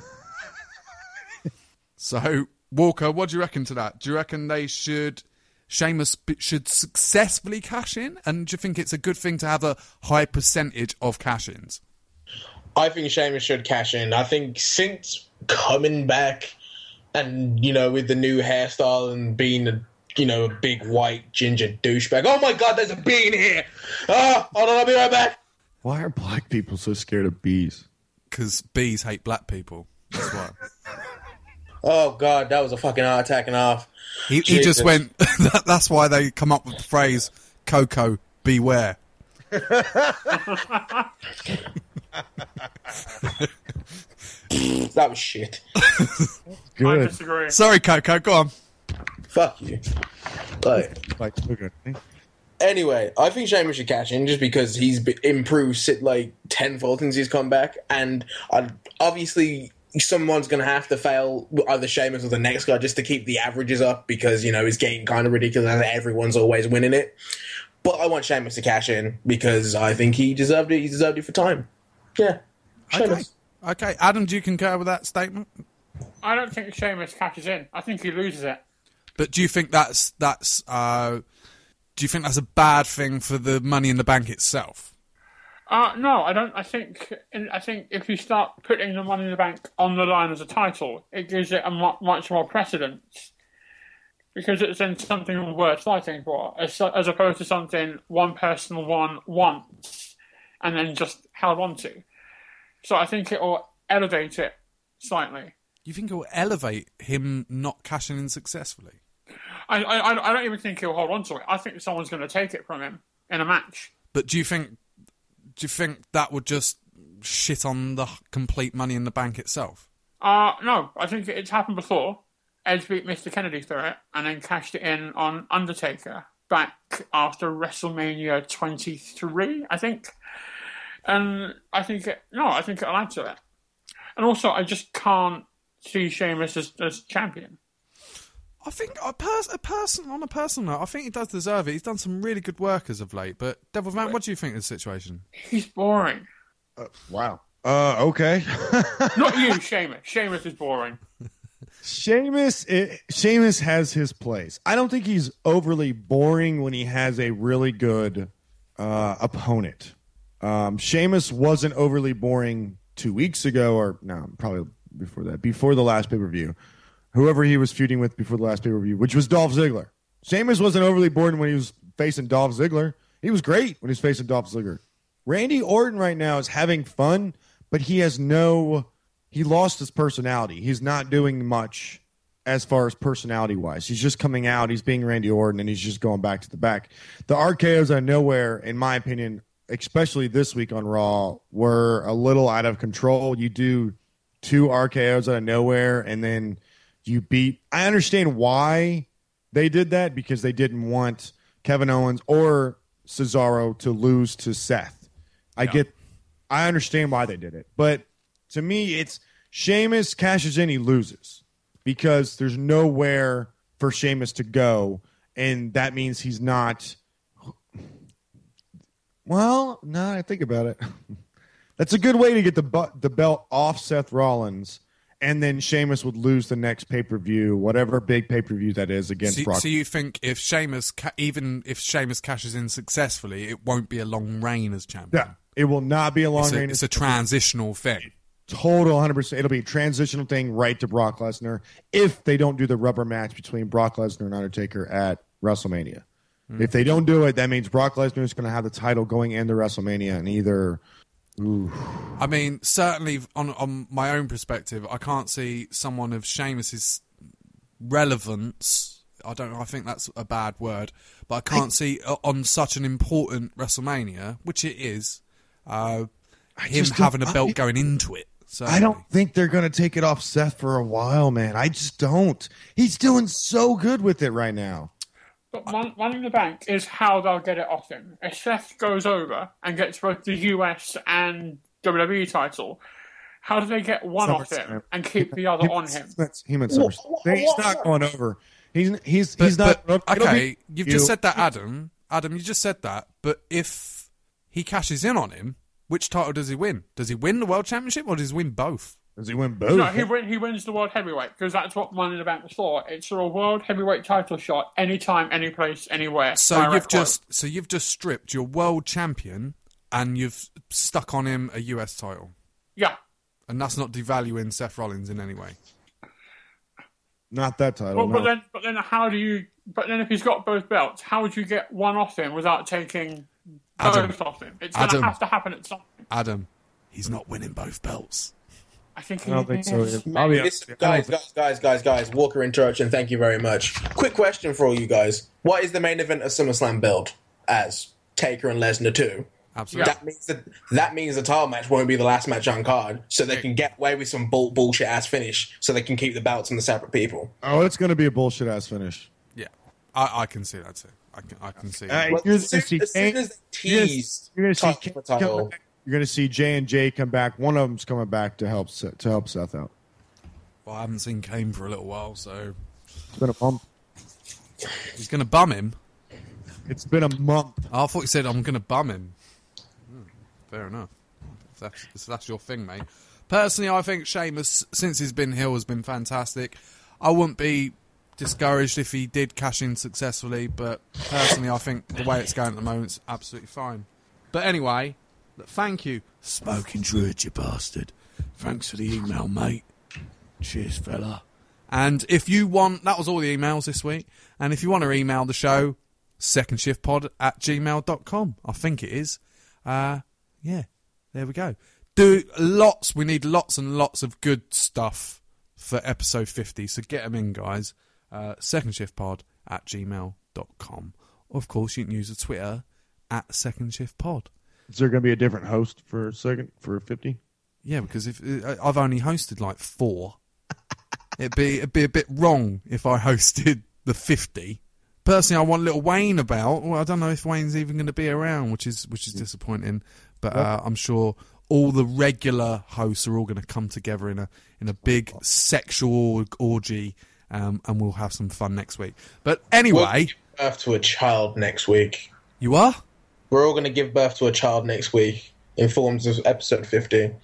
A: So, Walker, what do you reckon to that? Do you reckon they should Sheamus b- should successfully cash in? And do you think it's a good thing to have a high percentage of cash-ins?
B: I think Sheamus should cash in. I think since coming back and, you know, with the new hairstyle and being a, you know, a big white ginger douchebag. Oh my God, there's a bee in here! Oh, hold on, I'll be right back.
E: Why are black people so scared of bees?
A: Because bees hate black people. That's why.
B: Oh God, that was a fucking heart attack and a half.
A: He, he
B: Jesus.
A: just went, that, that's why they come up with the phrase, Coco, beware.
B: That was shit.
C: I
E: Good.
C: disagree.
A: Sorry, Coco, go on.
B: Fuck you. Like,
E: Like, okay.
B: anyway, I think Sheamus should cash in just because he's be- improved sit like tenfold since he's come back, and uh, obviously someone's going to have to fail, either Sheamus or the next guy, just to keep the averages up because, you know, it's getting kind of ridiculous and everyone's always winning it. But I want Sheamus to cash in because I think he deserved it. He deserved it for time. Yeah.
A: Okay.
B: Sheamus.
A: Okay, Adam, do you concur with that statement?
C: I don't think Sheamus catches in. I think he loses it.
A: But do you think that's that's uh, do you think that's a bad thing for the Money in the Bank itself?
C: Uh, no, I don't. I think. I think if you start putting the Money in the Bank on the line as a title, it gives it a mu- much more precedence because it's then something worth fighting for, as, as opposed to something one person won once and then just held on to. So I think it will elevate it slightly.
A: You think it will elevate him not cashing in successfully?
C: I, I, I don't even think he'll hold on to it. I think someone's going to take it from him in a match.
A: But do you think do you think that would just shit on the complete Money in the Bank itself?
C: Uh, no, I think it's happened before. Edge beat Mister Kennedy through it and then cashed it in on Undertaker back after WrestleMania twenty-three, I think. And I think, it, no, I think it'll add to it. And also, I just can't see Sheamus as, as champion.
A: I think a, pers- a person on a personal note, I think he does deserve it. He's done some really good work as of late. But Devil Van, what do you think of the situation?
C: He's boring.
E: Uh, wow. Uh, okay.
C: Not you, Sheamus. Sheamus is boring.
E: Sheamus, it, Sheamus has his place. I don't think he's overly boring when he has a really good uh, opponent. Um, Sheamus wasn't overly boring two weeks ago, or no, probably before that, before the last pay-per-view. Whoever he was feuding with before the last pay-per-view, which was Dolph Ziggler. Sheamus wasn't overly boring when he was facing Dolph Ziggler. He was great when he was facing Dolph Ziggler. Randy Orton right now is having fun, but he has no... He lost his personality. He's not doing much as far as personality-wise. He's just coming out, he's being Randy Orton, and he's just going back to the back. The R K Os out of nowhere, in my opinion, especially this week on Raw, were a little out of control. You do two R K Os out of nowhere, and then you beat... I understand why they did that, because they didn't want Kevin Owens or Cesaro to lose to Seth. I
A: Yeah.
E: get... I understand why they did it, but to me, it's Sheamus cashes in, he loses, because there's nowhere for Sheamus to go, and that means he's not... Well, no, I think about it. That's a good way to get the bu- the belt off Seth Rollins, and then Sheamus would lose the next pay-per-view, whatever big pay-per-view that is, against
A: So,
E: Brock.
A: so you think if Sheamus, ca- even if Sheamus cashes in successfully, it won't be a long reign as champion?
E: Yeah, it will not be a long
A: It's a,
E: reign.
A: it's a transitional thing.
E: Total one hundred percent. It'll be a transitional thing right to Brock Lesnar if they don't do the rubber match between Brock Lesnar and Undertaker at WrestleMania. Mm. If they don't do it, that means Brock Lesnar is going to have the title going into WrestleMania, and either... Ooh.
A: I mean, certainly on on my own perspective, I can't see someone of Sheamus's relevance. I don't. I think that's a bad word, but I can't I, see uh, on such an important WrestleMania, which it is, uh, him having a belt I, going into it. Certainly.
E: I don't think they're going to take it off Seth for a while, man. I just don't. He's doing so good with it right now.
C: But Money in the Bank is how they'll get it off him. If Seth goes over and gets both the U S and W W E title, how do they get one off him and keep the other on him?
E: He meant SummerSlam. He's not going over. He's he's
A: but,
E: he's not.
A: But, okay, you've you. just said that, Adam. Adam, you just said that. But if he cashes in on him, which title does he win? Does he win the World Championship or does he win both?
E: Does he win both?
C: No, he win, he wins the world heavyweight because that's what Money in the Bank was for. It's a world heavyweight title shot, anytime, any place, anywhere.
A: So
C: direct
A: you've
C: quote.
A: just so you've just stripped your world champion and you've stuck on him a U S title,
C: yeah.
A: and that's not devaluing Seth Rollins in any way.
E: Not that title.
C: But,
E: no.
C: but then, but then, how do you? But then, if he's got both belts, how would you get one off him without taking
A: Adam.
C: both off him? It's going
A: Adam.
C: to have to happen at some point.
A: Adam, he's not winning both belts.
C: I think.
E: I don't think so.
C: is.
E: I'll be
B: This,
E: honest with you, I don't
B: guys,
E: think-
B: guys, guys, guys, guys, Walker Interruption, thank you very much. Quick question for all you guys. What is the main event of SummerSlam billed as? Taker and Lesnar two.
A: Absolutely.
B: That means that that means the title match won't be the last match on card, so they can get away with some bull, bullshit ass finish, so they can keep the belts on the separate people.
E: Oh, it's going to be a bullshit ass finish.
A: Yeah, I, I can see that too. I can, I can see.
E: Uh,
A: that.
B: Well,
E: you're
B: as soon,
E: gonna see
B: as soon
E: Jay-
B: as they
E: you're gonna-
B: tease
E: You're going to see
B: title
E: Kane
B: for
E: come
B: title,
E: back. You're going to see J and J come back. One of them's coming back to help Se- to help Seth out.
A: Well, I haven't seen Kane for a little while, so
E: It's been a month.
A: he's going to bum him.
E: It's been a month.
A: Oh, I thought you said I'm going to bum him. Hmm, fair enough. If that's, if that's your thing, mate. Personally, I think Sheamus, since he's been here, has been fantastic. I wouldn't be discouraged if he did cash in successfully, but personally, I think the way it's going at the moment is absolutely fine. But anyway, thank you. Smoking druid, you bastard. Thanks for the email, mate. Cheers, fella. And if you want, that was all the emails this week. And if you want to email the show, secondshiftpod at gmail dot com. I think it is. Uh, yeah, there we go. Do lots, we need lots and lots of good stuff for episode fifty. So get them in, guys. Uh, secondshiftpod at gmail dot com. Of course, you can use the Twitter at secondshiftpod.
E: Is there going to be a different host for a second for fifty?
A: Yeah, because if I've only hosted like four, it'd be it'd be a bit wrong if I hosted the fifty. Personally, I want Little Wayne about. Well, I don't know if Wayne's even going to be around, which is which is disappointing. But uh, I'm sure all the regular hosts are all going to come together in a in a big sexual orgy, um, and we'll have some fun next week. But
B: we'll
A: anyway,
B: give birth to a child next week.
A: you are.
B: We're all going to give birth to a child next week in forms of episode fifty.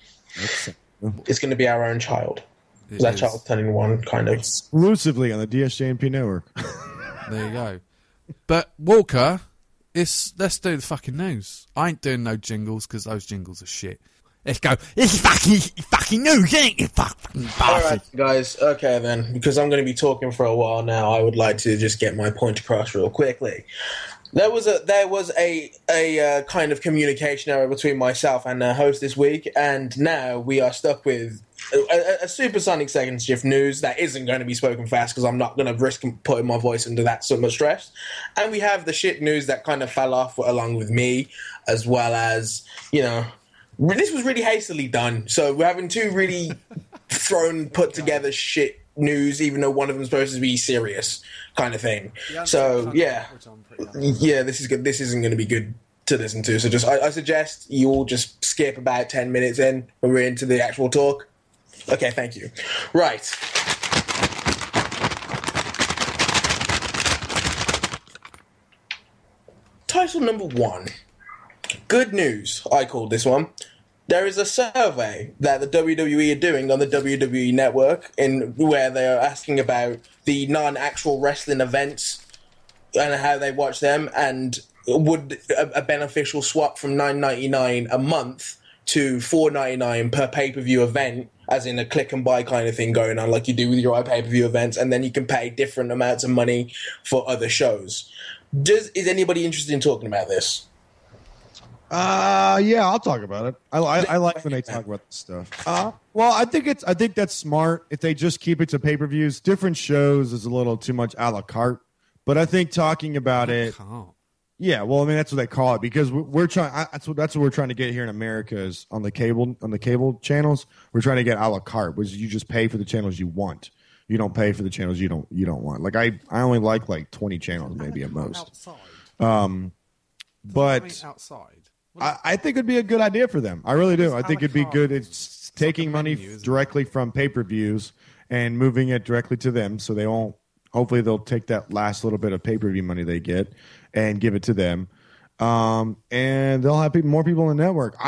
B: It's going to be our own child.
A: It
B: That
A: is.
B: child's turning one, kind of.
E: Exclusively on the D S J and P network.
A: There you go. But Walker, it's let's do the fucking news. I ain't doing no jingles because those jingles are shit. Let's go. It's fucking fucking news, ain't it? Fucking
B: All
A: bastard.
B: right, guys. Okay, then. Because I'm going to be talking for a while now, I would like to just get my point across real quickly. There was a there was a a uh, kind of communication error between myself and the host this week, and now we are stuck with a, a, a supersonic second shift news that isn't going to be spoken fast because I'm not going to risk putting my voice into that so much stress. And we have the shit news that kind of fell off along with me, as well as, you know, this was really hastily done. So we're having two really thrown, put together shit news, even though one of them's supposed to be serious kind of thing. So yeah, yeah, this is good. This isn't going to be good to listen to. So just, I, I suggest you all just skip about ten minutes in when we're into the actual talk. Okay, thank you. Right. Title number one. Good news, I called this one. There is a survey that the W W E are doing on the W W E Network in where they are asking about the non-actual wrestling events and how they watch them, and would a, a beneficial swap from nine ninety-nine a month to four ninety-nine per pay-per-view event, as in a click and buy kind of thing going on like you do with your pay-per-view events, and then you can pay different amounts of money for other shows. Does is anybody interested in talking about this?
E: Uh, yeah, I'll talk about it. I, I, I like when they talk about this stuff. Uh, well, I think it's I think that's smart if they just keep it to pay per views. Different shows is a little too much a la carte, but I think talking about it,
A: Can't.
E: yeah. Well, I mean that's what they call it because we're, we're trying. I, that's what that's what we're trying to get here in America is on the cable on the cable channels. We're trying to get a la carte, which is you just pay for the channels you want. You don't pay for the channels you don't you don't want. Like I I only like like twenty channels maybe at most.
A: Outside.
E: Um, but.
A: outside.
E: I, I think it'd be a good idea for them. I really do. I think it'd be good. It's taking money
A: menu, isn't it?
E: directly from pay-per-views and moving it directly to them, so they won't. Hopefully, they'll take that last little bit of pay-per-view money they get and give it to them, um, and they'll have people, more people on the network. I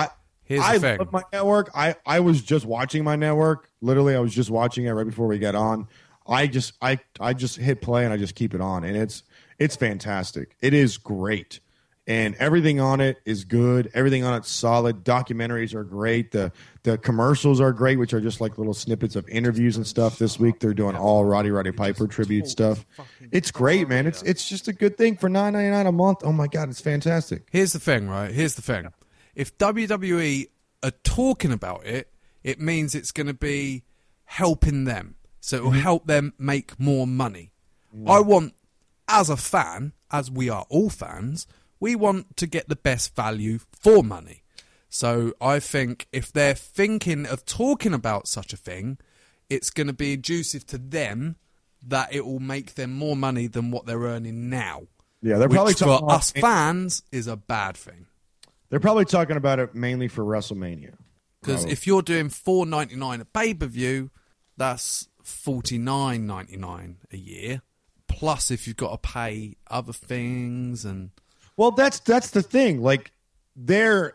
A: Here's
E: I
A: the thing.
E: love my network. I, I was just watching my network. Literally, I was just watching it right before we get on. I just I I just hit play and I just keep it on, and it's it's fantastic. It is great, and everything on it is good. Everything on it's solid. Documentaries are great. The the commercials are great, which are just like little snippets of interviews and stuff. This week they're doing all Roddy Roddy Piper tribute stuff. It's great, man. It's it's just a good thing for nine ninety-nine a month. Oh my god, it's fantastic.
A: Here's the thing, right? Here's the thing. If W W E are talking about it, it means it's going to be helping them. So it will
E: Mm-hmm.
A: help them make more money. I want, as a fan, as we are all fans, we want to get the best value for money. So I think if they're thinking of talking about such a thing, it's going to be conducive to them that it will make them more money than what they're earning now.
E: Yeah, they're probably
A: which
E: talking
A: for us fans is a bad thing.
E: They're probably talking about it mainly for WrestleMania.
A: Because if you're doing four ninety-nine a pay-per-view, that's forty-nine ninety-nine a year. Plus, if you've got to pay other things and
E: Well, that's that's the thing. Like they're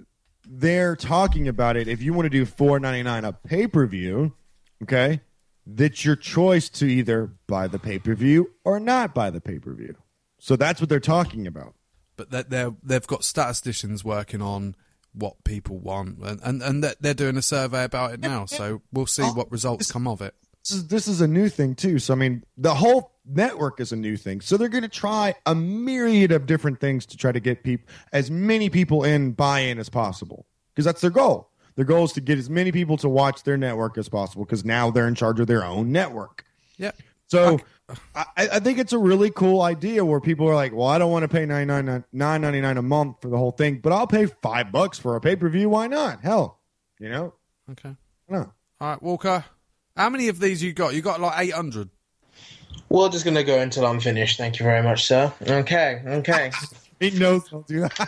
E: they're talking about it. If you want to do four ninety-nine a pay per view, okay, that's your choice to either buy the pay per view or not buy the pay per view. So that's what they're talking about.
A: but that they're they've got statisticians working on what people want, and and, and that they're doing a survey about it now. So we'll see what results come of it.
E: This is, this is a new thing too. So I mean, the whole network is a new thing. So they're going to try a myriad of different things to try to get people, as many people in buy-in as possible, because that's their goal. Their goal is to get as many people to watch their network as possible, because now they're in charge of their own network.
A: Yeah.
E: So I, I think it's a really cool idea where people are like, well, I don't want to pay nine ninety-nine a month for the whole thing, but I'll pay five bucks for a pay-per-view. Why not? Hell, you know?
A: Okay.
E: No.
A: All right, Walker. How many of these you got? You got like eight hundred.
B: We're just going to go until I'm finished. Thank you very much, sir. Okay, okay.
E: He knows I'll do that.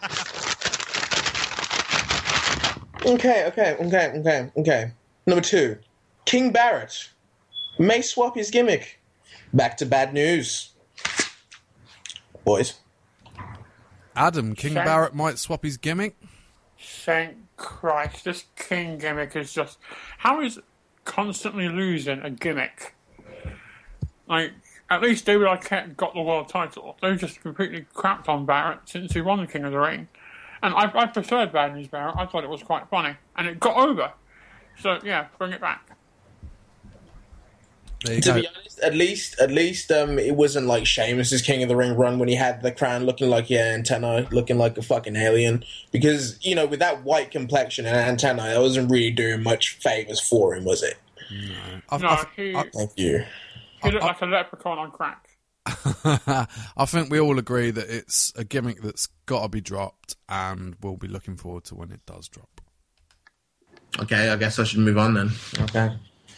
B: Okay, okay, okay, okay, okay. Number two, King Barrett may swap his gimmick. Back to bad news. Boys.
A: Adam, King
C: Thank-
A: Barrett might swap his gimmick.
C: Thank Christ, this King gimmick is just... How is constantly losing a gimmick? Like, at least David Arquette got the world title. They've just completely crapped on Barrett since he won the King of the Ring. And I, I preferred Bad News Barrett. I thought it was quite funny. And it got over. So, yeah, bring it back.
A: There you
B: To
A: go.
B: be honest, at least, at least, um, it wasn't like Sheamus's King of the Ring run when he had the crown looking like yeah, antenna, looking like a fucking alien. Because you know, with that white complexion and antenna, that wasn't really doing much favors for him, was it?
A: I've,
C: No,
A: I've,
C: he,
A: I-
B: Thank you.
C: he looked like a leprechaun on crack.
A: I think we all agree that it's a gimmick that's got to be dropped, and we'll be looking forward to when it does drop.
B: Okay, I guess I should move on then. Okay.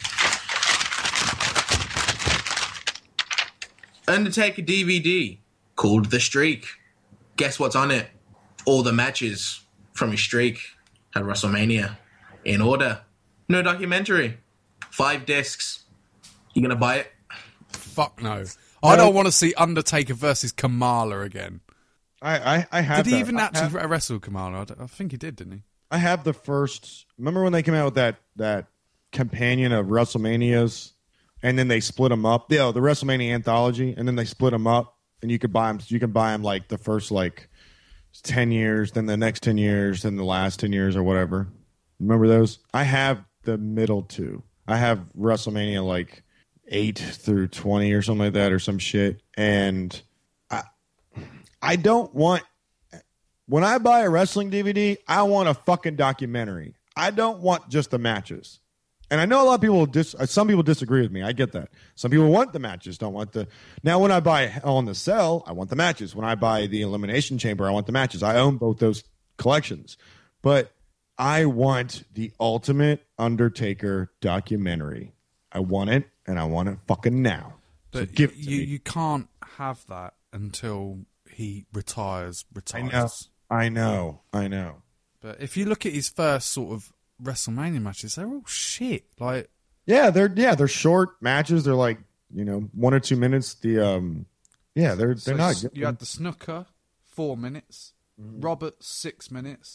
B: Undertaker D V D called The Streak. Guess what's on it? All the matches from his streak at WrestleMania. In order. No documentary. Five discs. You gonna buy it?
A: Fuck no. I don't want to see Undertaker versus Kamala again.
E: I, I, I have
A: Did he
E: that.
A: even
E: I
A: actually
E: have,
A: wrestle Kamala? I, don't- I think he did, didn't he?
E: I have the first. Remember when they came out with that that companion of WrestleManias, and then they split them up. Yeah, the WrestleMania anthology, and then they split them up, and you could buy them. You can buy them like the first like ten years, then the next ten years, then the last ten years or whatever. Remember those? I have the middle two. I have WrestleMania like eight through twenty or something like that, or some shit, and I I don't want. When I buy a wrestling D V D, I want a fucking documentary. I don't want just the matches. And I know a lot of people, dis- some people disagree with me. I get that. Some people want the matches, don't want the... Now, when I buy Hell in the Cell, I want the matches. When I buy the Elimination Chamber, I want the matches. I own both those collections. But I want the Ultimate Undertaker documentary. I want it, and I want it fucking now. So
A: But
E: give it to
A: you,
E: me.
A: you can't have that until he retires.
E: I
A: Retires.
E: know. I know. I know.
A: But if you look at his first sort of WrestleMania matches, they're all shit. Like,
E: Yeah, they're yeah, they're short matches. They're like, you know, one or two minutes. The um yeah, they're
A: so
E: they're not
A: s-
E: good.
A: you had the Snooker, four minutes. Robert, six minutes.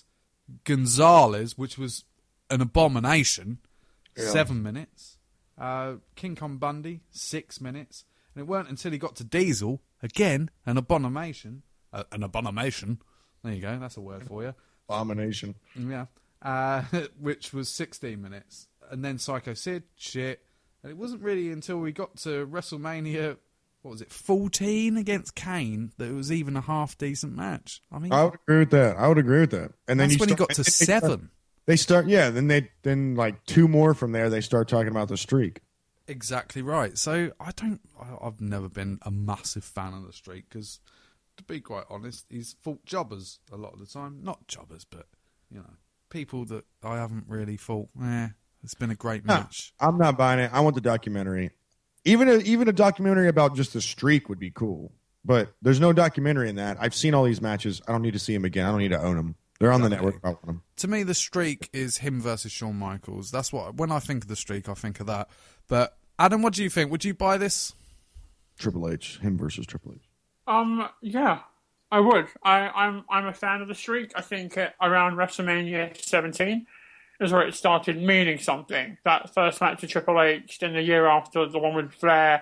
A: Gonzalez, which was an abomination,
E: Yeah.
A: seven minutes. Uh, King Kong Bundy, six minutes. And it weren't until he got to Diesel, again, an abomination. Uh, an abomination. There you go, that's a word for you.
E: Abomination.
A: Yeah. Uh, which was sixteen minutes. And then Psycho Sid, shit. And it wasn't really until we got to WrestleMania, what was it, fourteen against Kane, that it was even a half-decent match. I mean,
E: I would agree with that. I would agree with that. And then
A: that's
E: you
A: when he
E: start-
A: got to
E: they start-
A: seven.
E: They start, yeah. Then they, then like two more from there, they start talking about the streak.
A: Exactly right. So I don't. I, I've never been a massive fan of the streak because, to be quite honest, he's fought jobbers a lot of the time. Not jobbers, but you know, people that I haven't really thought. Eh, it's been a great
E: No,
A: match.
E: I'm not buying it. I want the documentary. Even a, even a documentary about just the streak would be cool. But there's no documentary in that. I've seen all these matches. I don't need to see them again. I don't need to own them. They're on the
A: Exactly.
E: network. I want them.
A: To me, the streak is him versus Shawn Michaels. That's what when I think of the streak, I think of that. But Adam, what do you think? Would you buy this?
E: Triple H, him versus Triple H.
C: Um, yeah, I would. I, I'm I'm a fan of the streak. I think uh, around WrestleMania seventeen is where it started meaning something. That first match with Triple H, then the year after, the one with Flair.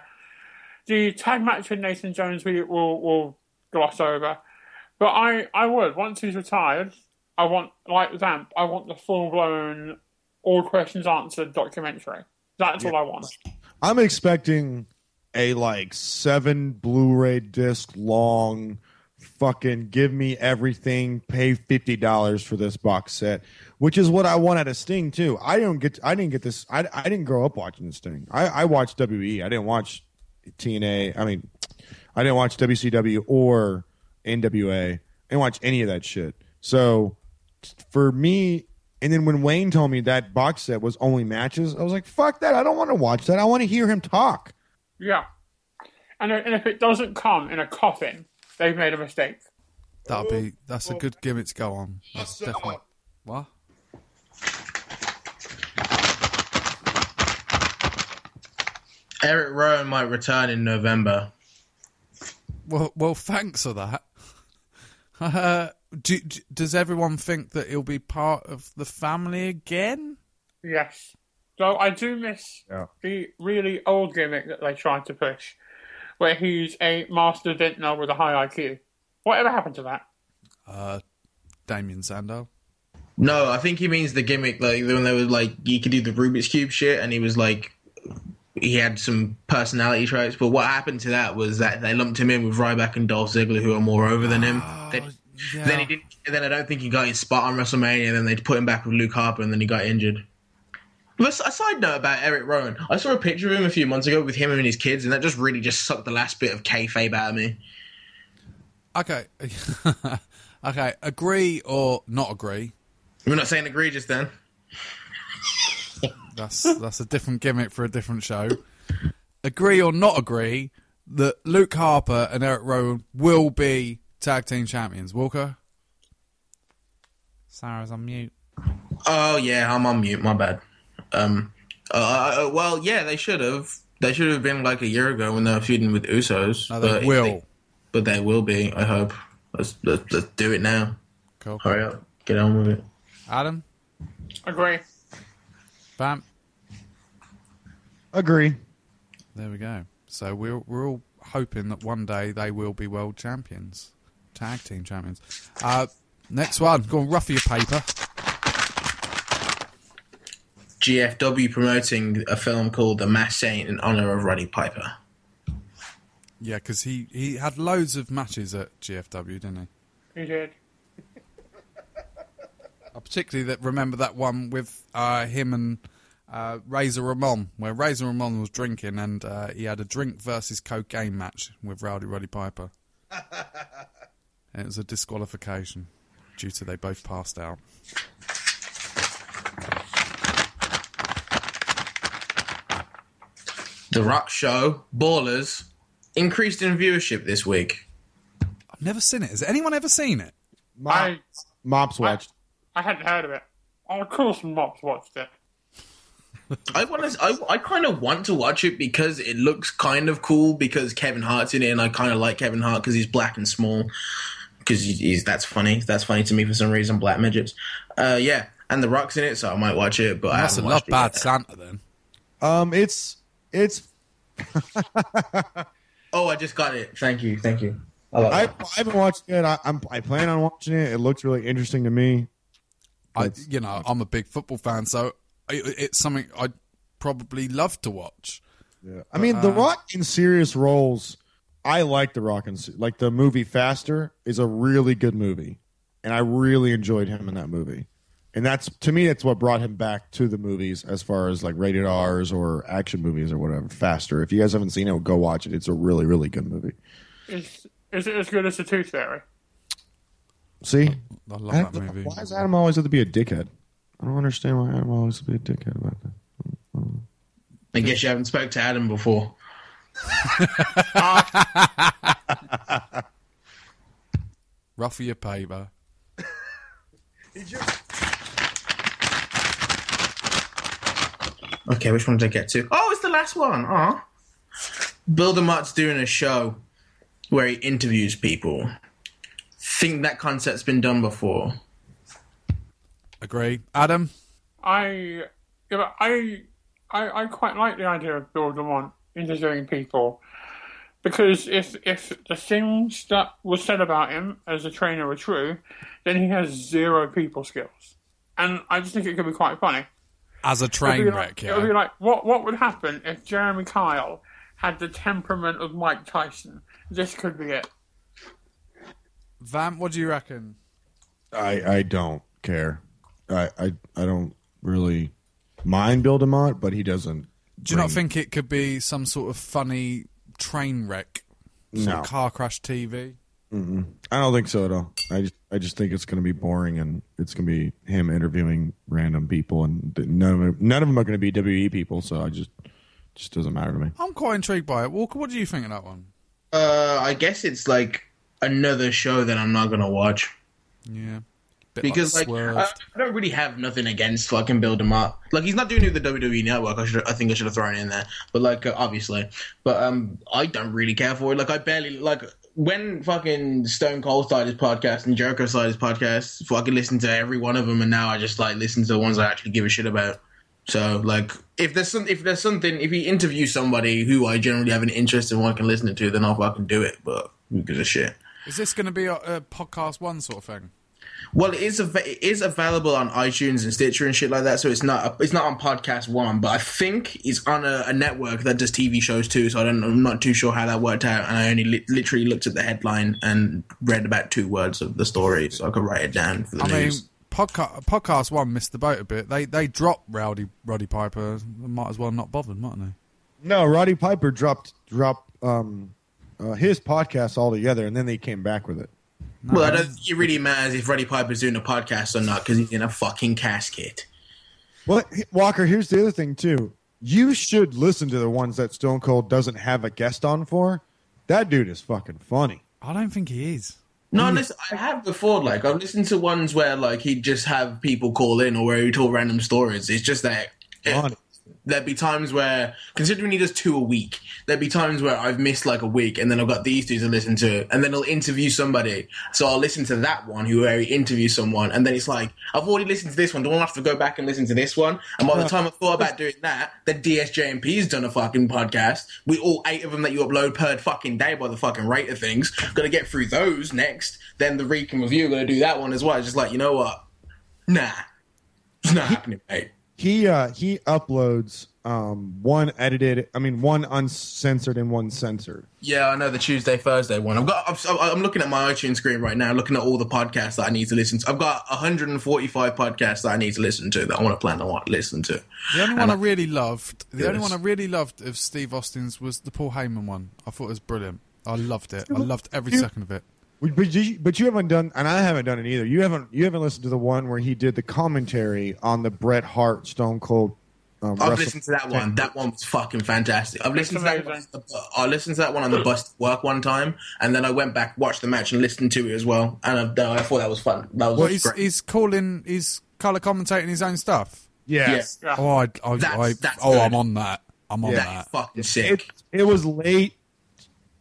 C: The tag match with Nathan Jones, we will will gloss over. But I, I would. Once he's retired, I want, like Vamp, I want the full-blown, all questions answered documentary. That's all I want.
E: I'm expecting a like seven Blu-ray disc long fucking give me everything, pay fifty dollars for this box set, which is what I want out of Sting too. I don't get I didn't get this I, I didn't grow up watching Sting. I, I watched W W E. I didn't watch T N A. I mean I didn't watch W C W or N W A. I didn't watch any of that shit. So for me, and then when Wayne told me that box set was only matches, I was like, fuck that. I don't want to watch that. I want to hear him talk.
C: Yeah. And, and if it doesn't come in a coffin, they've made a mistake.
A: That'll be that's a good gimmick to go on. That's definitely what.
B: Eric Rowan might return in November.
A: Well, well, thanks for that. Uh, do, do, does everyone think that he'll be part of the family again?
C: Yes. So I do miss
E: Yeah.
C: the really old gimmick that they tried to push, where he's a master vintner with a high I Q. Whatever happened to that?
A: Uh, Damien Sandow.
B: No, I think he means the gimmick, like when they were like, you could do the Rubik's Cube shit, and he was like, he had some personality traits. But what happened to that was that they lumped him in with Ryback and Dolph Ziggler, who are more over than him.
A: Oh,
B: then,
A: yeah.
B: then he didn't. Then I don't think he got his spot on WrestleMania. Then they put him back with Luke Harper, and then he got injured. But a side note about Eric Rowan, I saw a picture of him a few months ago with him and his kids, and that just really just sucked the last bit of kayfabe out of me.
A: Okay, okay. Agree or not agree?
B: We're not saying egregious then.
A: That's that's a different gimmick for a different show. Agree or not agree that Luke Harper and Eric Rowan will be tag team champions. Walker? Sarah's on mute.
B: Oh yeah, I'm on mute. My bad. Um. Uh. Well, yeah, they should have. They should have been like a year ago when they were feuding with Usos.
A: No, they
B: but
A: will.
B: They, but they will be. I hope. Let's let's, let's do it now.
A: Cool.
B: Hurry up. Get on with it.
A: Adam?
C: Agree.
A: Bam?
E: Agree.
A: There we go. So we're we're all hoping that one day they will be world champions, tag team champions. Uh, next one, go on, rough your paper.
B: G F W promoting a film called The Masked Saint in honor of Roddy Piper.
A: Yeah, because he, he had loads of matches at G F W, didn't he?
C: He did.
A: I particularly that remember that one with uh, him and uh, Razor Ramon, where Razor Ramon was drinking and uh, he had a drink versus cocaine match with Rowdy Roddy Piper. And it was a disqualification due to they both passed out.
B: The Rock Show, Ballers, increased in viewership this week.
A: I've never seen it. Has anyone ever seen it?
C: I,
E: Mops watched.
C: I hadn't heard of it. Of course, Mops watched it.
B: I want to. I, I kind of want to watch it because it looks kind of cool because Kevin Hart's in it, and I kind of like Kevin Hart because he's black and small. because he's that's funny. That's funny to me for some reason. Black midgets. Uh, yeah, and The Rock's in it, so I might watch it. But I
A: That's a
B: haven't
A: lot
B: watched it
A: bad
B: yet.
A: Santa then.
E: Um, it's it's.
B: Oh, I just got it. Thank you, thank you. I, like
E: I,
B: that.
E: I haven't watched it. I, I'm I plan on watching it. It looks really interesting to me.
A: I, you know, I'm a big football fan, so it, it's something I'd probably love to watch.
E: Yeah. I mean, The Rock in serious roles. I like The Rock in se- like the movie Faster is a really good movie, and I really enjoyed him in that movie. And that's to me, that's what brought him back to the movies as far as like rated R's or action movies or whatever. Faster. If you guys haven't seen it, go watch it. It's a really, really good movie.
C: Is, is it as good as The Tooth Fairy?
E: See,
A: I love
E: Adam-
A: that movie.
E: why does Adam always have to be a dickhead? I don't understand why Adam always has to be a dickhead about that.
B: I guess you haven't spoke to Adam before.
A: Ruffle your paper.
B: Okay, which one did I get to? Oh, it's the last one. Oh, Bill DeMott's doing a show where he interviews people. Think that concept's been done before.
A: Agree. Adam?
C: I, yeah, but I, I, I quite like the idea of Bill DeMont interviewing people, because if if the things that were said about him as a trainer are true, then he has zero people skills, and I just think it could be quite funny.
A: As a
C: It
A: train
C: would be
A: wreck,
C: like,
A: yeah.
C: It would be like, what what would happen if Jeremy Kyle had the temperament of Mike Tyson? This could be it.
A: Vamp, what do you reckon?
E: I I don't care. I I, I don't really mind Bill DeMott, but he doesn't.
A: Do you not
E: bring-
A: think it could be some sort of funny train wreck? Some
E: No.
A: car crash T V?
E: Mm-mm. I don't think so at all. I just I just think it's going to be boring, and it's going to be him interviewing random people, and none of them, none of them are going to be W W E people. So I just just doesn't matter to me.
A: I'm quite intrigued by it. Walker, what do you think of that one?
B: Uh, I guess it's like another show that I'm not gonna watch.
A: Yeah. Bit
B: Because like,
A: Swerve.
B: I, I don't really have nothing against fucking Bill DeMott. Like he's not doing it with the W W E Network. I should, I think I should have thrown it in there. But like, uh, obviously, but um, I don't really care for it. Like I barely like when fucking Stone Cold started his podcast and Jericho started his podcast. Fucking listen to every one of them, and now I just like listen to the ones I actually give a shit about. So like, if there's some, if there's something, if he interviews somebody who I generally have an interest in, one can listen to, then I'll fucking do it. But who gives a shit?
A: Is this going to be a, a podcast one sort of thing?
B: Well, it is av- it is available on iTunes and Stitcher and shit like that. So it's not it's not on Podcast One, but I think it's on a, a network that does T V shows too. So I don't I'm not too sure how that worked out. And I only li- literally looked at the headline and read about two words of the story, so I could write it down for the
A: I mean,
B: news.
A: podca- podcast one missed the boat a bit. They they dropped Rowdy Roddy Piper. They might as well not bothered, mightn't they?
E: No, Roddy Piper dropped dropped um, uh, his podcast altogether, and then they came back with it.
B: Well, I don't think it really matters if Roddy Piper's doing a podcast or not because he's in a fucking casket.
E: Well, Walker, here's the other thing too. You should listen to the ones that Stone Cold doesn't have a guest on for. That dude is fucking funny.
A: I don't think he is.
B: No, listen, I have before. Like I've listened to ones where like he'd just have people call in or where he'd tell random stories. It's just that
E: Funny.
B: there'd be times where, considering he does two a week, there'd be times where I've missed like a week and then I've got these two to listen to, and then he'll interview somebody. So I'll listen to that one who where he interviews someone, and then it's like, I've already listened to this one, don't I have to go back and listen to this one? And by the time I thought about doing that, then D S J M P's done a fucking podcast. We all eight of them that you upload per fucking day by the fucking rate of things. Gonna get through those next. Then the Reek and Review, gonna do that one as well. It's just like, you know what? Nah. It's not happening, mate.
E: He uh, he uploads um, one edited, I mean one uncensored and one censored.
B: Yeah, I know the Tuesday, Thursday one. I've got. I've, I'm looking at my iTunes screen right now, looking at all the podcasts that I need to listen to. I've got one hundred forty-five podcasts that I need to listen to that I want to plan to listen to.
A: The only one
B: And
A: I really loved, the only
B: Yes.
A: one I really loved of Steve Austin's was the Paul Heyman one. I thought it was brilliant. I loved it. I loved every second of it.
E: But you, but you haven't done, and I haven't done it either. You haven't you haven't listened to the one where he did the commentary on the Bret Hart Stone Cold. Um,
B: I've
E: Wrestle-
B: listened to that one. That one was fucking fantastic. I've listened to that. One,
C: amazing.
B: I listened to that one on the bus to work one time, and then I went back, watched the match, and listened to it as well. And I, I thought that was fun. That was
A: Well, he's
B: great.
A: he's calling, he's colour commentating his own stuff.
E: Yes.
C: Yeah.
A: Oh, I, I,
B: That's-
A: I
B: that's
A: oh,
B: good.
A: I'm on that. I'm on
E: Yeah.
B: That's
A: that.
B: fucking
E: It,
B: sick.
E: it was late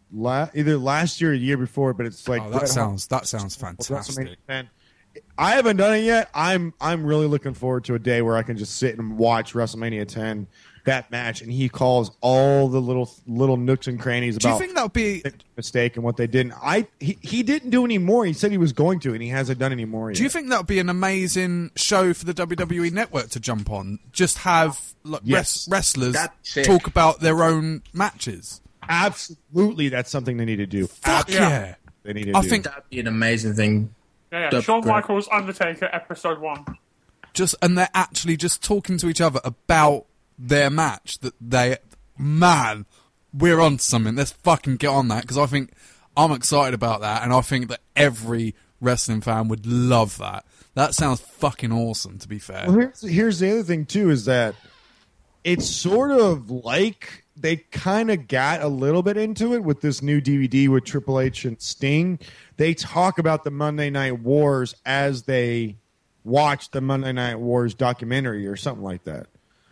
E: la- either last year or the year before, but it's like
A: Oh, that
E: Bret
A: sounds
E: Hart-
A: that sounds fantastic.
E: WrestleMania ten. I haven't done it yet. I'm I'm really looking forward to a day where I can just sit and watch WrestleMania ten, that match, and he calls all the little little nooks and crannies
A: Do you
E: about
A: think that would be?
E: the mistake and what they didn't. I he, he didn't do any more. He said he was going to, and he hasn't done any more yet.
A: Do you think that would be an amazing show for the W W E Network to jump on? Just have like,
E: Yes.
A: res- wrestlers
B: That's sick.
A: talk about their own matches.
E: Absolutely, that's something they need to do.
A: Fuck yeah!
E: They need to
A: I
E: do.
A: think
B: That'd be an amazing thing.
C: Yeah, yeah.
B: That'd
C: Shawn
B: be great.
C: Michaels, Undertaker, episode one.
A: just and they're actually just talking to each other about their match. That they, man, we're on to something. Let's fucking get on that because I think I'm excited about that, and I think that every wrestling fan would love that. That sounds fucking awesome. To be fair,
E: Well, here's, here's the other thing too is that it's sort of like they kind of got a little bit into it with this new D V D with Triple H and Sting. They talk about the Monday Night Wars as they watch the Monday Night Wars documentary or something like that.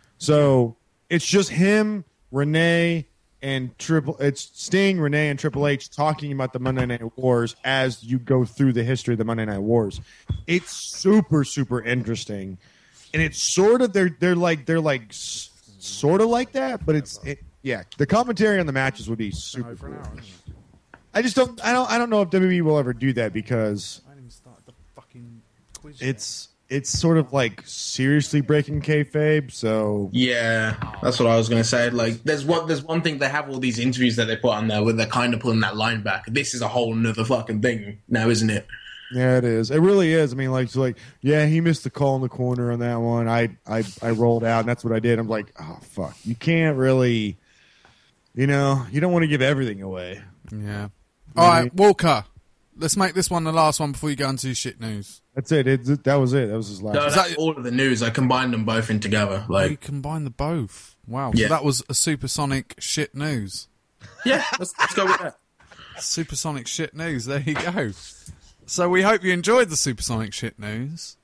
E: So it's just him, Renee, and Triple. It's Sting, Renee, and Triple H talking about the Monday Night Wars as you go through the history of the Monday Night Wars. It's super, super interesting, and it's sort of they're they're like they're like s- sort of like that, but it's it, yeah. The commentary on the matches would be super cool. I just don't. I don't. I don't know if W W E will ever do that because
A: I didn't even start the fucking quiz.
E: it's it's sort of like seriously breaking kayfabe. So
B: Yeah, that's what I was gonna say. Like, there's one, there's one thing they have all these interviews that they put on there where they're kind of pulling that line back. This is a whole nother fucking thing now, isn't it?
E: yeah, it is. It really is. I mean, like, it's like yeah, he missed the call in the corner on that one. I I I rolled out, and that's what I did. I'm like, oh fuck, you can't really, you know, you don't want to give everything away.
A: Yeah. All right, Walker. Let's make this one the last one before you go into shit news.
E: That's it. it that was it. That was his last.
B: No,
A: Is
B: that's
A: that-
B: all of the news. I combined them both in together.
A: we
B: Like,
A: combine the both. Wow.
B: Yeah.
A: So that was a supersonic shit news.
B: yeah, let's, let's go with that.
A: Supersonic shit news. There you go. So we hope you enjoyed the supersonic shit news.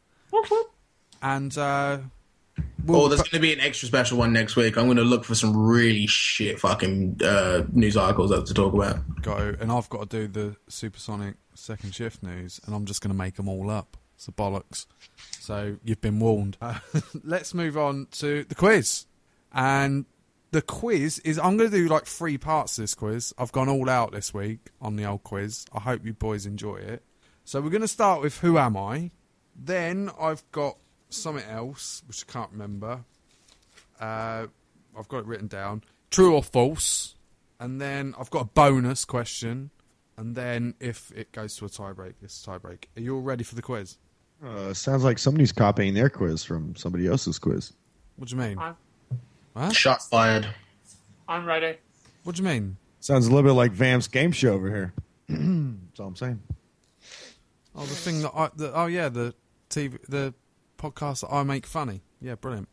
A: And uh, we'll
B: Oh, there's going to be an extra special one next week. I'm going to look for some really shit fucking uh, news articles to talk about.
A: go, and I've got to do the supersonic second shift news, and I'm just going to make them all up. It's a bollocks. So you've been warned. Uh, let's move on to the quiz. And the quiz is, I'm going to do like three parts of this quiz. I've gone all out this week on the old quiz. I hope you boys enjoy it. So we're going to start with Who Am I? Then I've got something else, which I can't remember. Uh, I've got it written down. True or false? And then I've got a bonus question. And then if it goes to a tiebreak, it's a tiebreak. Are you all ready for the quiz?
E: Uh, sounds like somebody's copying their quiz from somebody else's quiz.
A: What do you mean?
C: I'm,
A: Huh?
B: Shots fired.
C: I'm ready.
A: What do you mean?
E: Sounds a little bit like Vam's game show over here. That's all I'm saying.
A: Oh, the thing that I... The, oh, yeah, the T V... The podcast that I make funny. Yeah, brilliant.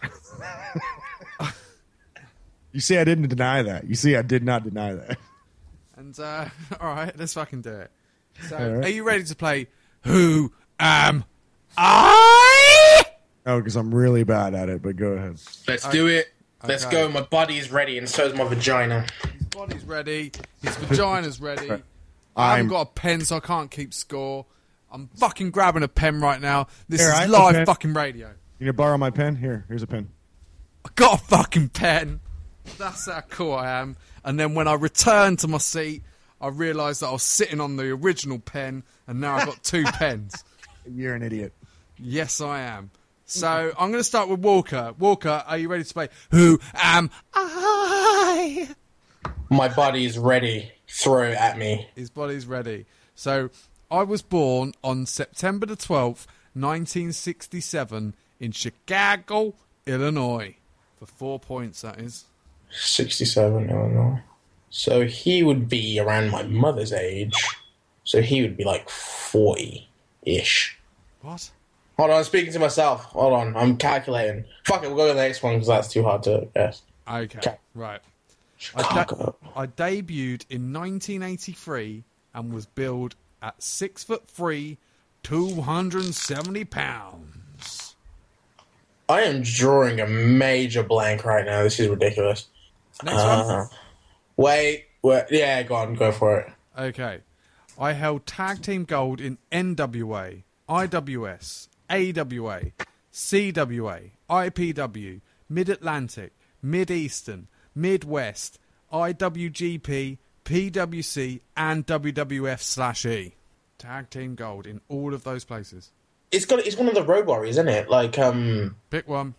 E: You see, I didn't deny that. You see, I did not deny that.
A: And, uh, all right, let's fucking do it. So,
E: All right.
A: are you ready to play Who Am I?
E: Oh, because I'm really bad at it, but go ahead.
B: Let's do it. Let's
A: Okay.
B: go. My body is ready, and so is my vagina.
A: His body's ready. His vagina's ready. I haven't
E: I'm-
A: got a pen, so I can't keep score. I'm fucking grabbing a pen right now. This
E: Here, I
A: is
E: have a
A: live
E: pen.
A: fucking radio.
E: You gonna borrow my pen? Here, here's a pen.
A: I got a fucking pen. That's how cool I am. And then when I returned to my seat, I realised that I was sitting on the original pen, and now I've got two pens.
E: You're an idiot.
A: Yes, I am. So I'm going to start with Walker. Walker, are you ready to play Who Am I?
B: My body is ready. Throw it at me.
A: His body's ready. So I was born on September the twelfth, nineteen sixty-seven in Chicago, Illinois. For four points, that is.
B: sixty-seven, Illinois. So he would be around my mother's age. So he would be like forty-ish.
A: What?
B: Hold on, I'm speaking to myself. Hold on, I'm calculating. Fuck it, we'll go to the next one because that's too hard to guess.
A: Okay,
B: Okay.
A: right. I,
B: Chicago.
A: de- I debuted in nineteen eighty-three and was billed at six foot three, two hundred seventy pounds.
B: I am drawing a major blank right now. This is ridiculous.
A: Next
B: Uh,
A: one.
B: wait, Well, yeah, go on, go for it.
A: Okay. I held tag team gold in N W A, I W S, A W A, C W A, I P W, Mid-Atlantic, Mid-Eastern, Midwest, I W G P, P W C, and W W F slash E. Tag team gold in all of those places.
B: It's got. It's one of the Road Warriors, isn't it? Like, um...
A: Pick one.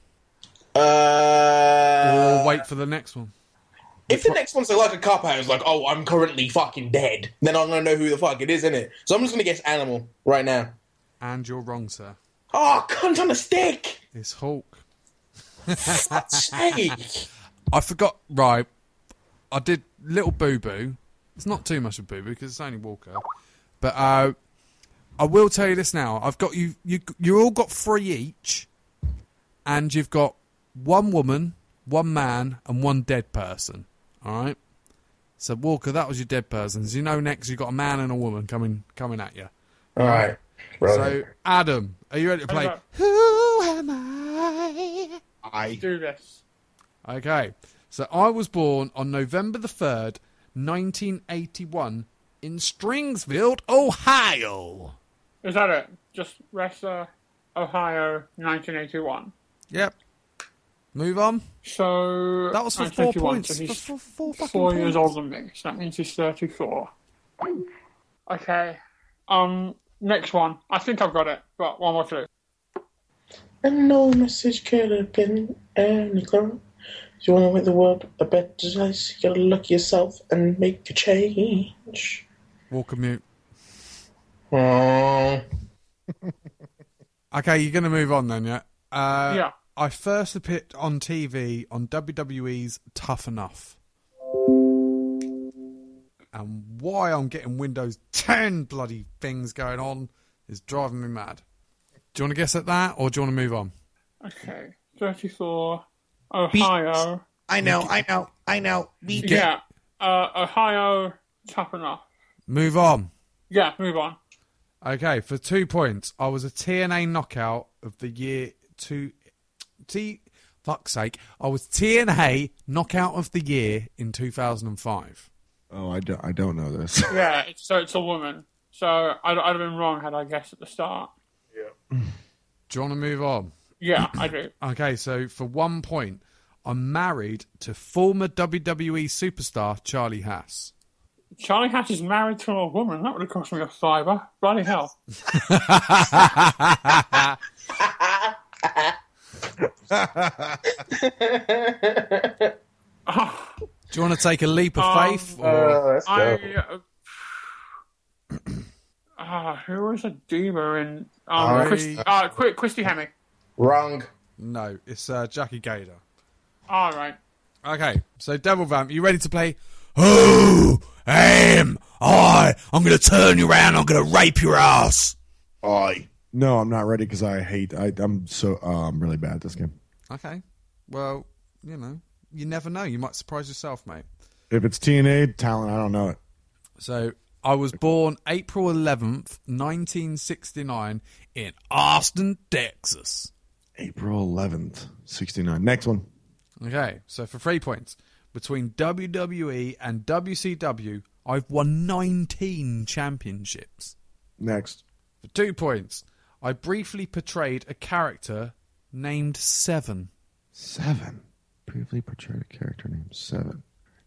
B: Uh...
A: Or wait for the next one.
B: If the next one's like a cop out, it's like, oh, I'm currently fucking dead, then I'm gonna know who the fuck it is, innit? So I'm just gonna guess Animal right now.
A: And you're wrong, sir.
B: Oh, cunt on a stick!
A: It's Hulk.
B: Fuck's sake!
A: I forgot, right, I did Little Boo Boo. It's not too much of Boo Boo because it's only Walker. But uh, I will tell you this now. I've got you, you, you all got three each, and you've got one woman, one man, and one dead person. All right? So, Walker, that was your dead persons. You know next you've got a man and a woman coming coming at you.
B: All right.
A: So, Adam, are you ready to play?
C: Okay.
A: Who am I?
E: I.
C: Do this.
A: Okay. So, I was born on November the third, nineteen eighty-one, in Stringsfield, Ohio.
C: Is that it? Just rest, uh, Ohio, nineteen eighty-one.
A: Yep. Move on.
C: So
A: That was for four
C: nineteen eighty-one,
A: points.
C: So he's
A: For, for four fucking
C: four
A: points.
C: years older than me. So that means he's thirty-four. Okay. Um. Next one. I think I've got it, but one more clue.
B: And no message could have been any clearer. If you want to make the world a better place, you gotta look yourself and make a change.
A: Walker mute.
B: Oh.
A: Okay, you're going to move on then, yeah? Uh,
C: Yeah.
A: I first appeared on T V on W W E's Tough Enough. And why I'm getting Windows ten bloody things going on is driving me mad. Do you want to guess at that, or do you want to move on?
C: Okay. thirty-four. Ohio.
E: I know, I know, I know. Beat it.
C: Yeah. Uh, Ohio. Tough enough.
A: Move on.
C: Yeah. Move on.
A: Okay, for two points, I was a T N A knockout of the year two. T. Fuck's sake, I was T N A knockout of the year in two thousand five.
E: Oh, I don't, I don't know this.
C: Yeah. It's, so it's a woman. So I'd, I'd have been wrong had I guessed at the start.
A: Do you want to move on?
C: Yeah, I do.
A: Okay, so for one point, I'm married to former W W E superstar Charlie Haas.
C: Charlie Hatch is married to a woman. That would have cost me a fiver. Bloody hell.
A: Do you want to take a leap of
C: Um,
A: faith? Or...
B: Uh, let's go.
C: I. Uh, ah, who was a diva in. Um,
A: Ari-
C: Chris, uh, Qu- Christy Hemme.
B: Wrong.
A: No, it's uh, Jackie Gator.
C: All right.
A: Okay, so Devil Vamp, you ready to play? Who am I? I'm going to turn you around. I'm going to rape your ass.
E: I. No, I'm not ready because I hate. I, I'm so. Uh, I'm really bad at this game.
A: Okay, well, you know, you never know. You might surprise yourself, mate.
E: If it's T N A talent, I don't know it.
A: So, I was born April eleventh, nineteen sixty-nine in Austin, Texas.
E: April eleventh, sixty-nine. Next one.
A: Okay, so for three points, between W W E and W C W, I've won nineteen championships.
E: Next.
A: For two points, I briefly portrayed a character named Seven.
E: Seven. Briefly portrayed a character named Seven.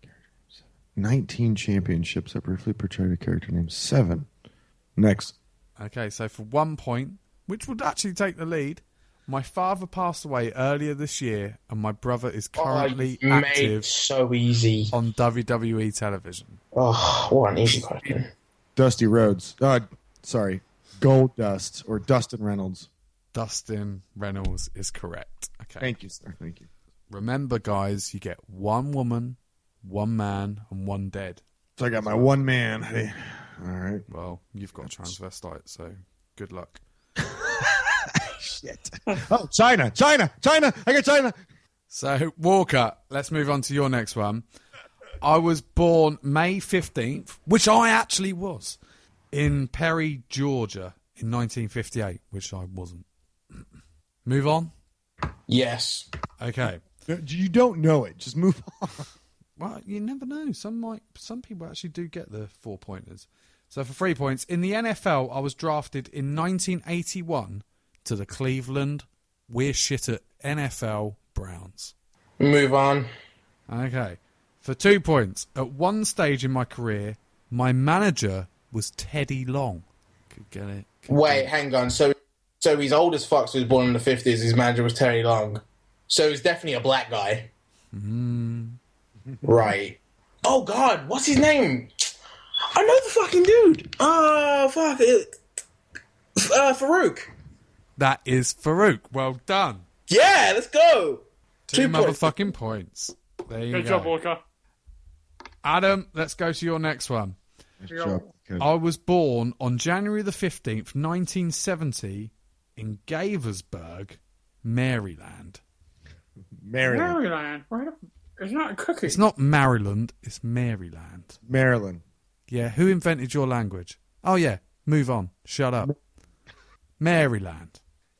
E: nineteen championships. I briefly portrayed a character named Seven. Next.
A: Okay, so for one point, which would actually take the lead, my father passed away earlier this year, and my brother is currently
B: oh, made
A: active
B: so easy.
A: on W W E television.
B: Oh, what an easy question.
E: Dusty Rhodes. Uh, sorry. Gold Dust or Dustin Reynolds.
A: Dustin Reynolds is correct. Okay.
E: Thank you, sir. Thank you.
A: Remember, guys, you get one woman, one man, and one dead.
E: So I got my one man. Hey. All right.
A: Well, you've got a transvestite, so good luck.
E: Shit. Oh, China. China. China. I got China.
A: So, Walker, let's move on to your next one. I was born May fifteenth, which I actually was, in Perry, Georgia, in nineteen fifty-eight, which I wasn't. Move on?
B: Yes.
A: Okay.
E: You don't know it. Just move on.
A: Well, you never know. Some might. Some people actually do get the four pointers. So for three points, in the N F L, I was drafted in nineteen eighty-one to the Cleveland We're Shit at N F L Browns.
B: Move on.
A: Okay. For two points, at one stage in my career, my manager was Teddy Long. Could get it. Could
B: Wait,
A: get it.
B: hang on. So, so he's old as fuck. So he was born in the fifties. His manager was Terry Long. So he's definitely a black guy.
A: Mm.
B: Right. Oh God, what's his name? I know the fucking dude. Oh fuck it. Uh, Farouk.
A: That is Farouk. Well done.
B: Yeah, let's go.
A: Two,
B: Two points.
A: motherfucking points. There you
C: Good
A: go.
C: job, Walker.
A: Adam, let's go to your next one.
C: Yo.
A: I was born on January the fifteenth, nineteen seventy, in Gaithersburg, Maryland.
E: Maryland.
C: Maryland. Where the, isn't that a cookie?
A: It's not Maryland, it's Maryland.
E: Maryland.
A: Yeah, who invented your language? Oh, yeah, move on. Shut up. Maryland.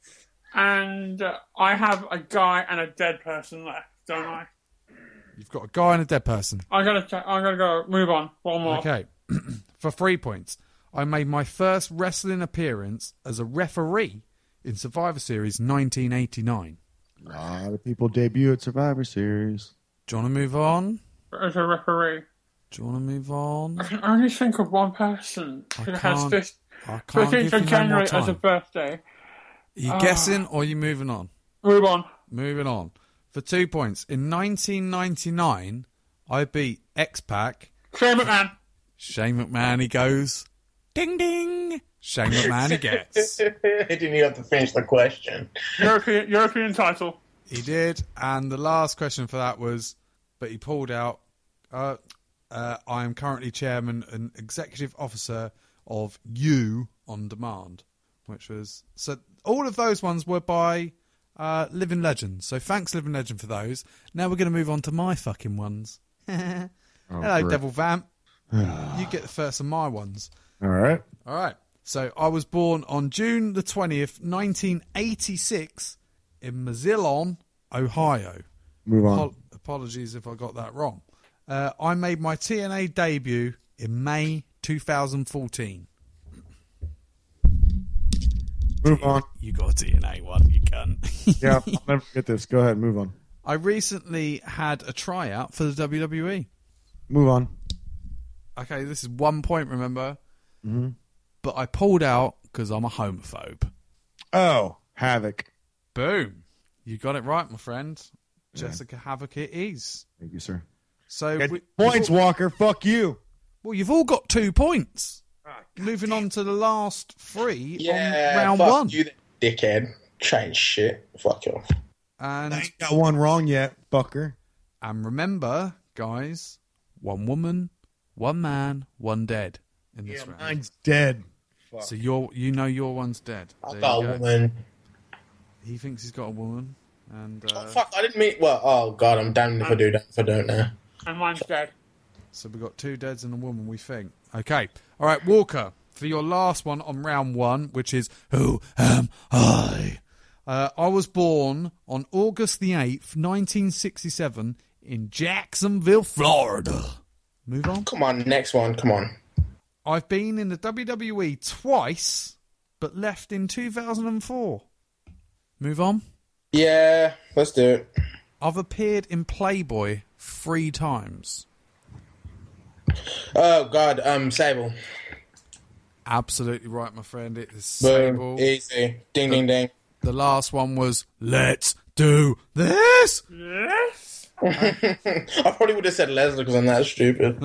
C: And uh, I have a guy and a dead person left, don't I?
A: You've got a guy and a dead person.
C: I gotta, ch- I gotta go. Move on. One more.
A: Okay. For three points, I made my first wrestling appearance as a referee in Survivor Series nineteen eighty-nine.
E: A lot of people debut at Survivor Series.
A: Do you want to move on?
C: As a referee,
A: Do you want to move on?
C: I can only think of one person
A: I
C: who has
A: can't-
C: this
A: I can't give
C: fifteenth
A: you
C: of
A: no more
C: January as a
A: time.
C: birthday.
A: Are you
C: Ah.
A: guessing or are you moving on?
C: Move on.
A: Moving on. For two points, in nineteen ninety-nine, I beat X-Pac.
C: Shane McMahon.
A: Shane McMahon, he goes, ding ding. Shane McMahon, he gets.
B: He didn't even have to finish the question.
C: European, European title.
A: He did. And the last question for that was, but he pulled out, uh, uh, I am currently chairman and executive officer of You On Demand, which was, so all of those ones were by uh, Living Legend. So thanks, Living Legend, for those. Now we're going to move on to my fucking ones. Hello,
E: great.
A: Devil Vamp. You get the first of my ones.
E: All right.
A: All right. So I was born on June the twentieth, nineteen eighty-six in Massillon, Ohio.
E: Move on.
A: Apol- apologies if I got that wrong. Uh, I made my T N A debut in May twenty fourteen.
E: Move on.
A: You got a T N A one, you cunt.
E: Yeah, I'll never forget this. Go ahead. Move on.
A: I recently had a tryout for the W W E.
E: Move on.
A: Okay, this is one point, remember?
E: Mm-hmm.
A: But I pulled out because I'm a homophobe.
E: Oh, Havoc.
A: Boom. You got it right, my friend. Jessica Havoc it is.
E: Thank you, sir.
A: So
E: Get
A: we,
E: points,
A: you've all-
E: Walker. Fuck you.
A: well, you've all got two points. Moving on to the last three
B: Yeah,
A: on round
B: fuck
A: one.
B: you, dickhead. Change shit. Fuck you.
A: And
E: I ain't got one wrong yet, fucker.
A: and remember, guys, one woman, one man, one dead in this round.
E: Mine's dead.
A: So your you know your one's dead.
B: I
A: There
B: got
A: you
B: a
A: go.
B: woman.
A: He thinks he's got a woman, and uh,
B: Oh, fuck, I didn't mean. Well, oh god, I'm damned if I do that if I don't know.
C: And mine's dead.
A: so we've got two deads and a woman. We think. Okay, all right, Walker, for your last one on round one, which is Who Am I? Uh, I was born on August the eighth, nineteen sixty-seven, in Jacksonville, Florida. Move on.
B: Come on, next one. Come on.
A: I've been in the W W E twice, but left in two thousand four. Move on.
B: Yeah, let's do it.
A: I've appeared in Playboy three times.
B: Oh god, um, Sable.
A: Absolutely right, my friend. It is
B: Boom.
A: Sable.
B: Easy. Ding, ding, ding.
A: The last one was Let's Do This.
C: Yes.
B: I probably would have said Lesnar because I'm that stupid.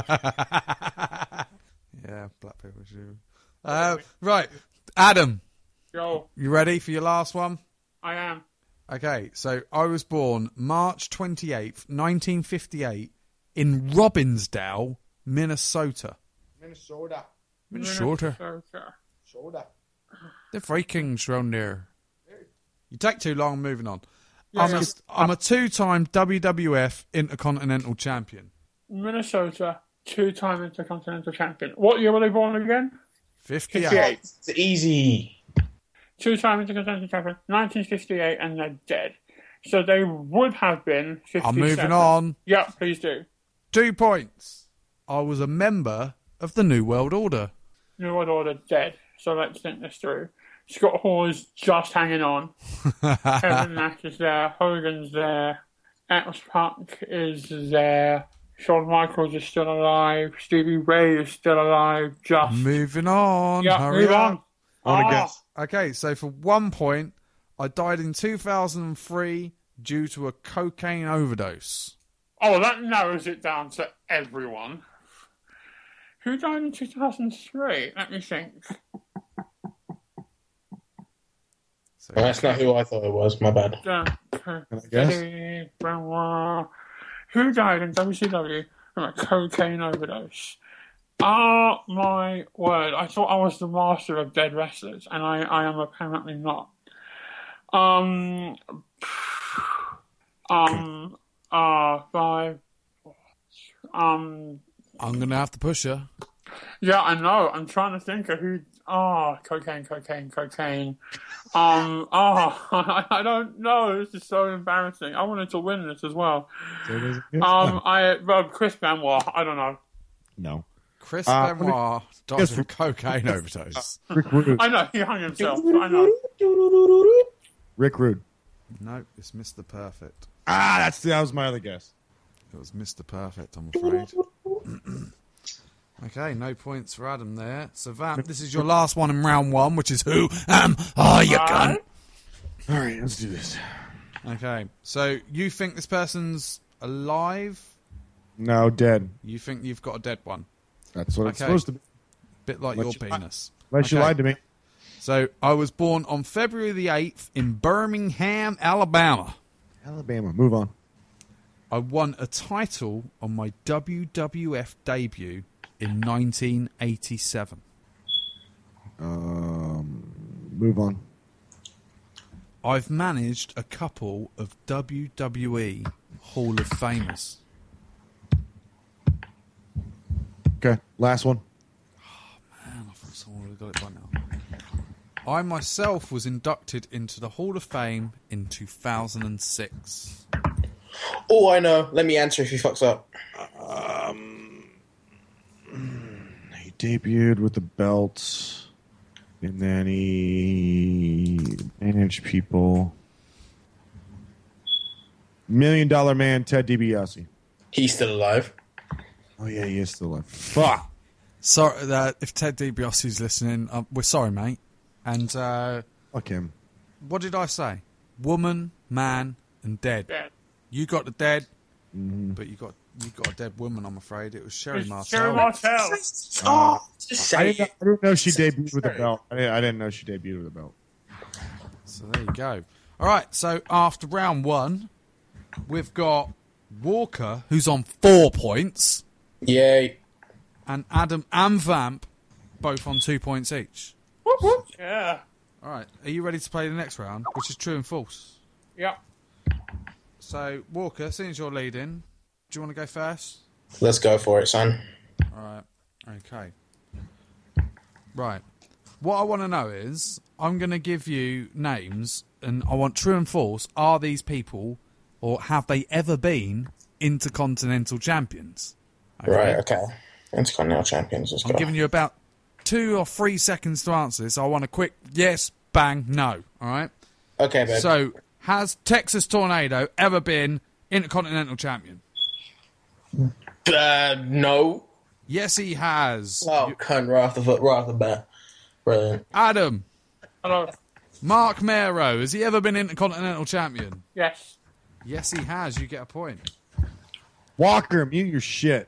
A: Yeah, Black People shoe. Uh, right, Adam,
C: Yo,
A: you ready for your last one?
C: I am.
A: Okay, so I was born March twenty-eighth, nineteen fifty-eight, in Robbinsdale, Minnesota.
B: Minnesota.
A: Minnesota.
C: Minnesota.
B: Minnesota.
A: The Vikings round there. You take too long, moving on.
C: Yeah,
A: I'm, a,
C: yeah.
A: I'm a two-time W W F Intercontinental Champion.
C: Minnesota, two-time Intercontinental Champion. What year were they born again?
A: fifty-eight.
C: fifty-eight.
B: It's easy.
C: Two-time Intercontinental Champion, nineteen fifty-eight, and they're dead. So they would have been fifty-seven.
A: I'm moving on.
C: Yeah, please do.
A: Two points. I was a member of the New World Order.
C: New World Order dead. So let's think this through. Scott Hall is just hanging on. Kevin Nash is there. Hogan's there. X-Pac is there. Shawn Michaels is still alive. Stevie Ray is still alive. Just
A: Moving on.
C: yeah,
A: Hurry
C: move
A: up.
C: on.
E: I want to
C: Ah.
E: guess.
A: Okay, so for one point, I died in two thousand three due to a cocaine overdose.
C: Oh, that narrows it down to everyone. Who died in two thousand three? Let me think.
A: So,
B: Well, that's not who I thought it was. My bad.
C: Uh,
E: Can I guess?
C: Who died in W C W from a cocaine overdose? Oh my word! I thought I was the master of dead wrestlers, and I, I am apparently not. Um, um, uh, five. Um,
A: I'm going to have to push her.
C: yeah, I know. I'm trying to think of who. Oh, cocaine, cocaine, cocaine. Um, oh, I, I don't know. This is so embarrassing. I wanted to win this as well.
E: So there's a guess?
C: Um, I well, Chris Benoit. I don't know.
E: No.
A: Chris
E: Uh,
A: Benoit died
E: guess-
A: from cocaine overdose.
E: Rick Rude.
C: I know he hung himself. I know.
E: Rick Rude.
A: No, it's Mister Perfect.
E: Ah, that's that was my other guess.
A: It was Mister Perfect, I'm afraid. Okay, no points for Adam there. So, Vamp, this is your last one in round one, which is Who Am I, you cunt?
E: All right, let's do this.
A: Okay, so you think this person's alive?
E: No, dead.
A: You think you've got a dead one?
E: That's what it's
A: Okay.
E: supposed to be.
A: Bit like
E: Unless
A: your
E: you li-
A: penis.
E: Unless you
A: Okay.
E: lied to me.
A: So, I was born on February the eighth in Birmingham, Alabama.
E: Alabama. Move on.
A: I won a title on my W W F debut in nineteen eighty-seven.
E: Um, move on.
A: I've managed a couple of W W E Hall of Famers.
E: Okay, last one.
A: Man, I thought someone would have got it by now. I myself was inducted into the Hall of Fame in two thousand six.
B: Oh, I know. Let me answer if he fucks up.
E: He debuted with the belts, and then he managed people. Million Dollar Man, Ted DiBiase.
B: He's still alive.
E: Oh yeah, he is still alive. Fuck.
A: Sorry, uh, if Ted DiBiase's listening, uh, we're sorry, mate. And uh,
E: Fuck him.
A: what did I say? Woman, man, and dead.
C: Yeah.
A: You got the dead,
E: Mm-hmm.
A: but you got you got a dead woman. I'm afraid it was Sherry
C: It's
A: Martel.
C: Sherry Martel.
B: Oh, just
E: I
B: say
E: didn't,
B: it.
E: I didn't know she debuted with a belt. I didn't, I didn't know she debuted with a belt.
A: So there you go. All right. So after round one, we've got Walker, who's on four points,
B: Yay.
A: and Adam and Vamp, both on two points each.
C: Whoop, whoop. Yeah.
A: All right. Are you ready to play the next round, which is true and false?
C: Yep.
A: So Walker, since you're leading, do you want to go first?
B: Let's go for it, son.
A: All right. Okay. Right. What I want to know is, I'm going to give you names, and I want true and false. Are these people, or have they ever been, intercontinental champions? Okay?
B: Right, okay. Intercontinental champions. Let's
A: I'm
B: go.
A: giving you about two or three seconds to answer this. I want a quick yes, bang, no. All right.
B: Okay, babe.
A: So, has Texas Tornado ever been intercontinental champion?
B: Uh, no.
A: Yes, he has.
B: Oh,
A: You-
B: cunt, right off the foot, right off the bat. Brilliant.
A: Adam,
C: Hello.
A: Mark Mero, has he ever been intercontinental champion?
C: Yes.
A: Yes, he has. You get a point.
E: Walker, mute your shit.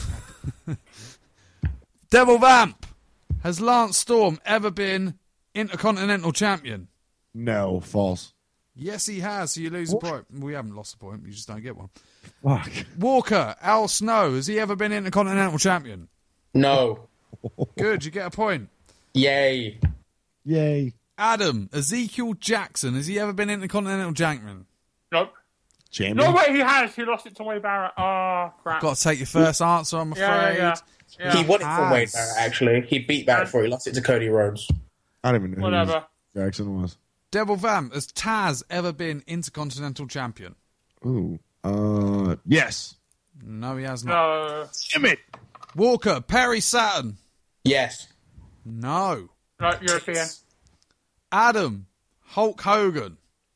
A: Devil Vamp, has Lance Storm ever been intercontinental champion?
E: No, false.
A: Yes, he has. So you lose a point. We haven't lost a point. You just don't get one.
E: Fuck.
A: Walker, Al Snow, has he ever been intercontinental champion?
B: No.
A: Good. You get a point.
B: Yay.
E: Yay.
A: Adam, Ezekiel Jackson, has he ever been intercontinental champion?
C: Nope.
E: Jamie.
C: No, wait, he has. He lost it to Wade Barrett. Oh, crap.
A: Got to take your first answer, I'm afraid.
C: Yeah, yeah, yeah. Yeah.
B: He won it from Wade
A: Has.
B: Barrett, actually. He beat Barrett before he lost it to Cody Rhodes.
E: I don't even know
C: Whatever.
E: who Jackson was.
A: Devil Vamp, has Taz ever been intercontinental champion?
E: Ooh. Uh, yes.
A: No, he has not.
C: No.
E: Damn it!
A: Walker, Perry Saturn.
B: Yes.
A: No.
C: No, European.
A: Adam, Hulk Hogan.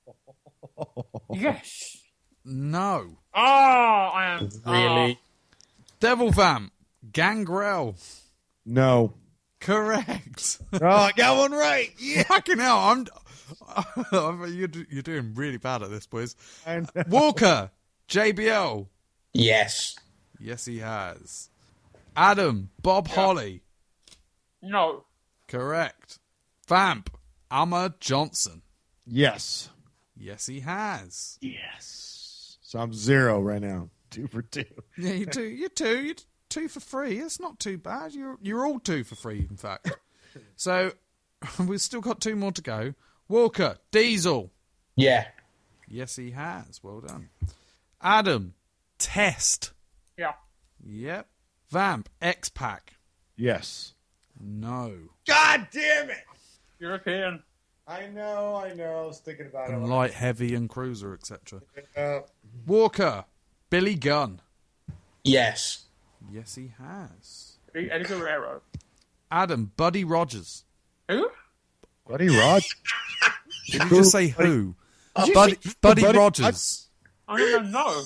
C: Yes.
A: No.
C: Oh, I am.
B: Really?
A: Devil Vamp, Gangrel.
E: No.
A: Correct.
E: Oh, I got one right. Yeah.
A: Fucking hell, I'm. you're, you're doing really bad at this, boys.
E: I know.
A: Walker, J B L.
B: Yes.
A: Yes, he has. Adam, Bob Holly.
C: No.
A: Correct. Vamp, Amma Johnson.
E: Yes.
A: Yes, he has.
E: Yes. So I'm zero right now. Two for two.
A: Yeah, you two. You're two. You're two for free. It's not too bad. You're you're all two for free, in fact. So we've still got two more to go. Walker, Diesel.
B: Yeah.
A: Yes, he has. Well done. Adam, Test.
C: Yeah.
A: Yep. Vamp, X-Pac.
E: Yes.
A: No.
E: God damn it!
C: European.
E: I know, I know. I was thinking about
A: And
E: it.
A: light, heavy, and cruiser, et cetera.
E: Uh,
A: Walker, Billy Gunn.
B: Yes.
A: Yes, he has.
C: Beat Eddie Guerrero.
A: Adam, Buddy Rogers.
C: Who?
E: Buddy Rod.
A: Did you just say who?
B: Did you
A: Buddy, Buddy,
E: Buddy-
A: Rogers.
C: I don't even know.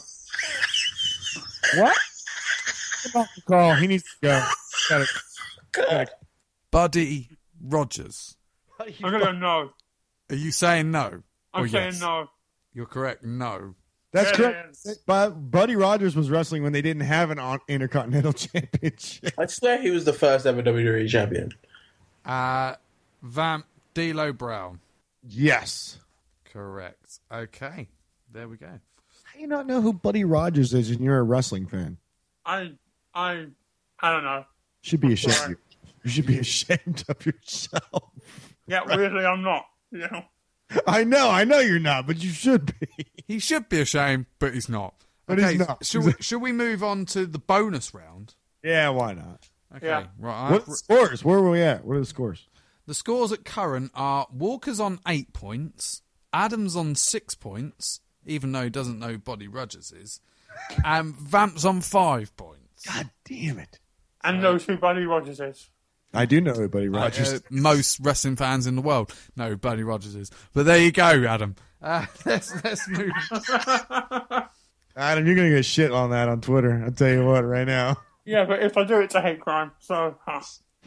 E: What? Come on, Carl. He needs to go. Got it.
B: God.
A: Buddy Rogers.
C: I'm gonna know.
A: Are you saying no?
C: I'm
A: Or
C: saying
A: yes?
C: no.
A: You're correct. No.
E: That's
C: There it
E: correct.
C: is.
E: But Buddy Rogers was wrestling when they didn't have an on- Intercontinental Championship.
B: I swear he was the first ever W W E champion.
A: Uh, Vamp, D'Lo Brown.
E: Yes.
A: Correct. Okay. There we go.
E: How do you not know who Buddy Rogers is and you're a wrestling fan?
C: I, I, I don't know.
E: Should be ashamed.
C: Sorry.
E: Of you. you should be ashamed of yourself.
C: Yeah, weirdly, I'm not. You know.
E: I know, I know you're not, but you should be.
A: He should be ashamed, but he's not.
E: But
A: okay,
E: he's not.
A: Should we, should we move on to the bonus round?
E: Yeah, why not?
A: Okay.
C: Yeah.
A: Right.
E: What are the scores? Where were we at? What are the scores?
A: The scores at current are Walker's on eight points, Adam's on six points, even though he doesn't know Buddy Rogers is, and Vamp's on five points.
E: God damn it.
C: And knows who Buddy Rogers is.
E: I do know who Buddy Rogers.
A: Uh, most wrestling fans in the world know who Buddy Rogers is. But there you go, Adam. Uh, let's let's move.
E: Adam, you're going to get shit on that on Twitter. I'll tell you what, right now.
C: Yeah, but if I do, it's a hate crime. So, huh.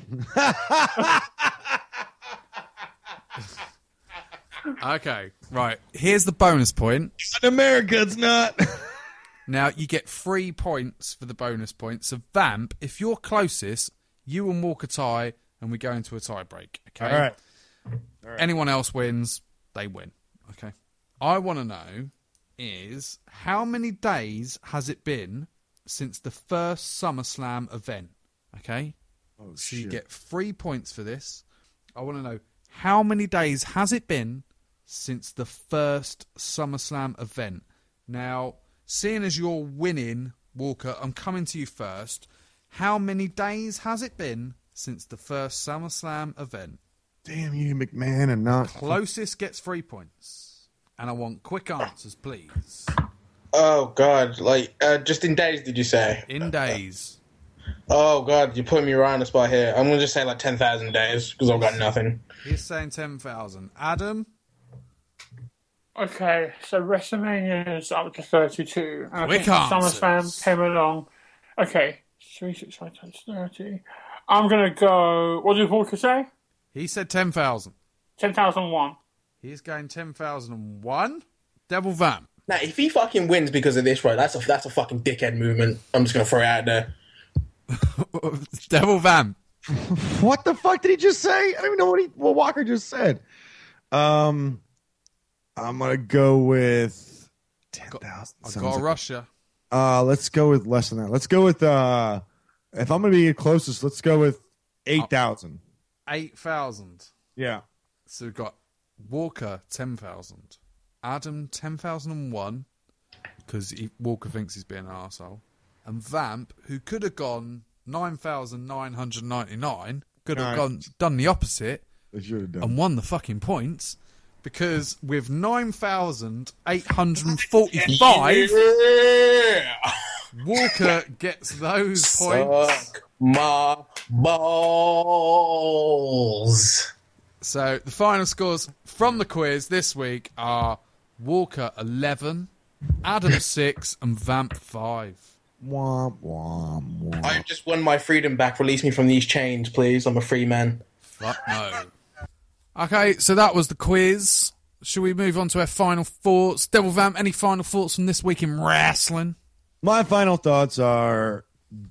A: Okay, right. Here's the bonus point.
E: In America, it's not.
A: Now, you get three points for the bonus point. So, Vamp, if you're closest, you and Walker tie, and we go into a tie break. Okay?
E: All right.
A: Anyone else wins, they win. Okay. I want to know is how many days has it been since the first SummerSlam event? Okay.
E: Oh,
A: So you
E: shit.
A: get three points for this. I want to know how many days has it been since the first SummerSlam event? Now, seeing as you're winning, Walker, I'm coming to you first. How many days has it been since the first SummerSlam event?
E: Damn you, McMahon, and not.
A: Closest gets three points. And I want quick answers, please.
B: Oh God! Like uh, just in days, did you say?
A: In days.
B: Oh God! You're putting me right on the spot here. I'm gonna just say like ten thousand days because I've got nothing.
A: He's saying ten thousand. Adam?
C: Okay, so WrestleMania is up to thirty-two. And
A: Quick
C: I think
A: answers.
C: SummerSlam came along. Okay, three six five times thirty. I'm gonna go. What did Walker say?
A: He said ten thousand.
C: Ten thousand one.
A: He's going ten thousand one. Devil Vamp.
B: Now, if he fucking wins because of this, right? That's a that's a fucking dickhead movement. I'm just gonna throw it out there.
A: Devil Vamp.
E: What the fuck did he just say? I don't even know what he what Walker just said. Um, I'm gonna go with ten thousand.
A: I've got to rush you.
E: Uh, let's go with less than that. Let's go with uh, if I'm gonna be the closest, let's go with eight thousand.
A: eight thousand.
E: Yeah.
A: So we've got Walker, ten thousand. Adam, ten thousand one, because Walker thinks he's being an arsehole. And Vamp, who could have gone nine thousand nine hundred ninety-nine, could have
E: Right.
A: gone done the opposite
E: They should have done.
A: and won the fucking points. Because with nine thousand eight hundred forty-five,
B: Yeah.
A: Walker gets those points.
B: Suck my balls.
A: So the final scores from the quiz this week are Walker eleven, Adam six, and Vamp five.
E: Womp, womp, womp.
B: I just won my freedom back. Release me from these chains, please. I'm a free man.
A: Fuck no. Okay, so that was the quiz. Should we move on to our final thoughts? Devil Vamp, any final thoughts from this week in wrestling?
E: My final thoughts are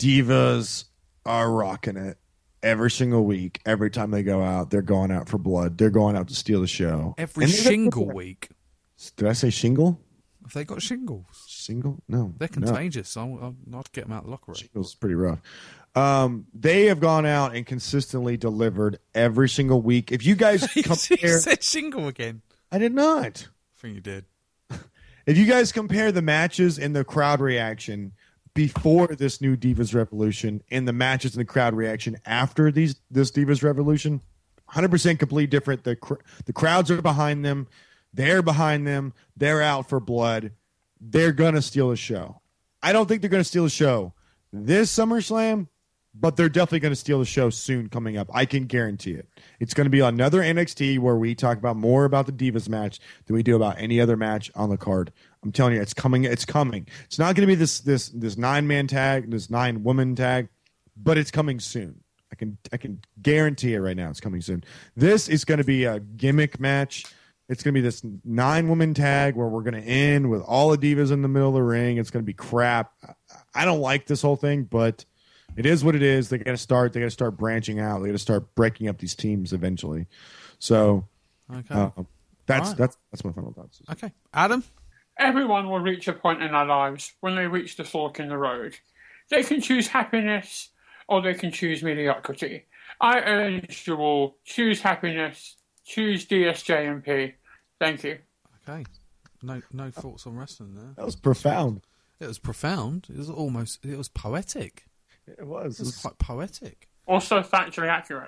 E: divas are rocking it every single week. Every time they go out, they're going out for blood. They're going out to steal the show.
A: Every
E: And they're-
A: shingle week.
E: Did I say shingle?
A: Have they got shingles?
E: Single? No.
A: They're
E: no.
A: contagious. I'll, I'll not get them out of the locker room.
E: Shingles is pretty rough. Um, they have gone out and consistently delivered every single week. If you guys
A: You
E: compare,
A: said shingle again.
E: I did not.
A: I think you did.
E: If you guys compare the matches and the crowd reaction before this new Divas Revolution and the matches and the crowd reaction after these this Divas Revolution, one hundred percent complete different. The cr- the crowds are behind them. They're behind them. They're out for blood. They're going to steal the show. I don't think they're going to steal the show this SummerSlam, but they're definitely going to steal the show soon coming up. I can guarantee it. It's going to be another N X T where we talk about more about the Divas match than we do about any other match on the card. I'm telling you, it's coming. It's coming. It's not going to be this this this nine-man tag, this nine-woman tag, but it's coming soon. I can I can guarantee it right now. It's coming soon. This is going to be a gimmick match. It's going to be this nine-woman tag where we're going to end with all the divas in the middle of the ring. It's going to be crap. I don't like this whole thing, but it is what it is. They got to start. They got to start branching out. They got to start breaking up these teams eventually. So,
A: Okay.
E: uh, that's
A: Right.
E: that's that's my final thoughts.
A: Okay. Adam?
C: Everyone will reach a point in their lives when they reach the fork in the road. They can choose happiness or they can choose mediocrity. I urge you all, choose happiness, choose D S J M P. Thank you.
A: Okay. No no thoughts on wrestling there.
E: That was profound.
A: It was profound. It was almost, it was poetic.
E: It was.
A: It was quite poetic.
C: Also factually accurate.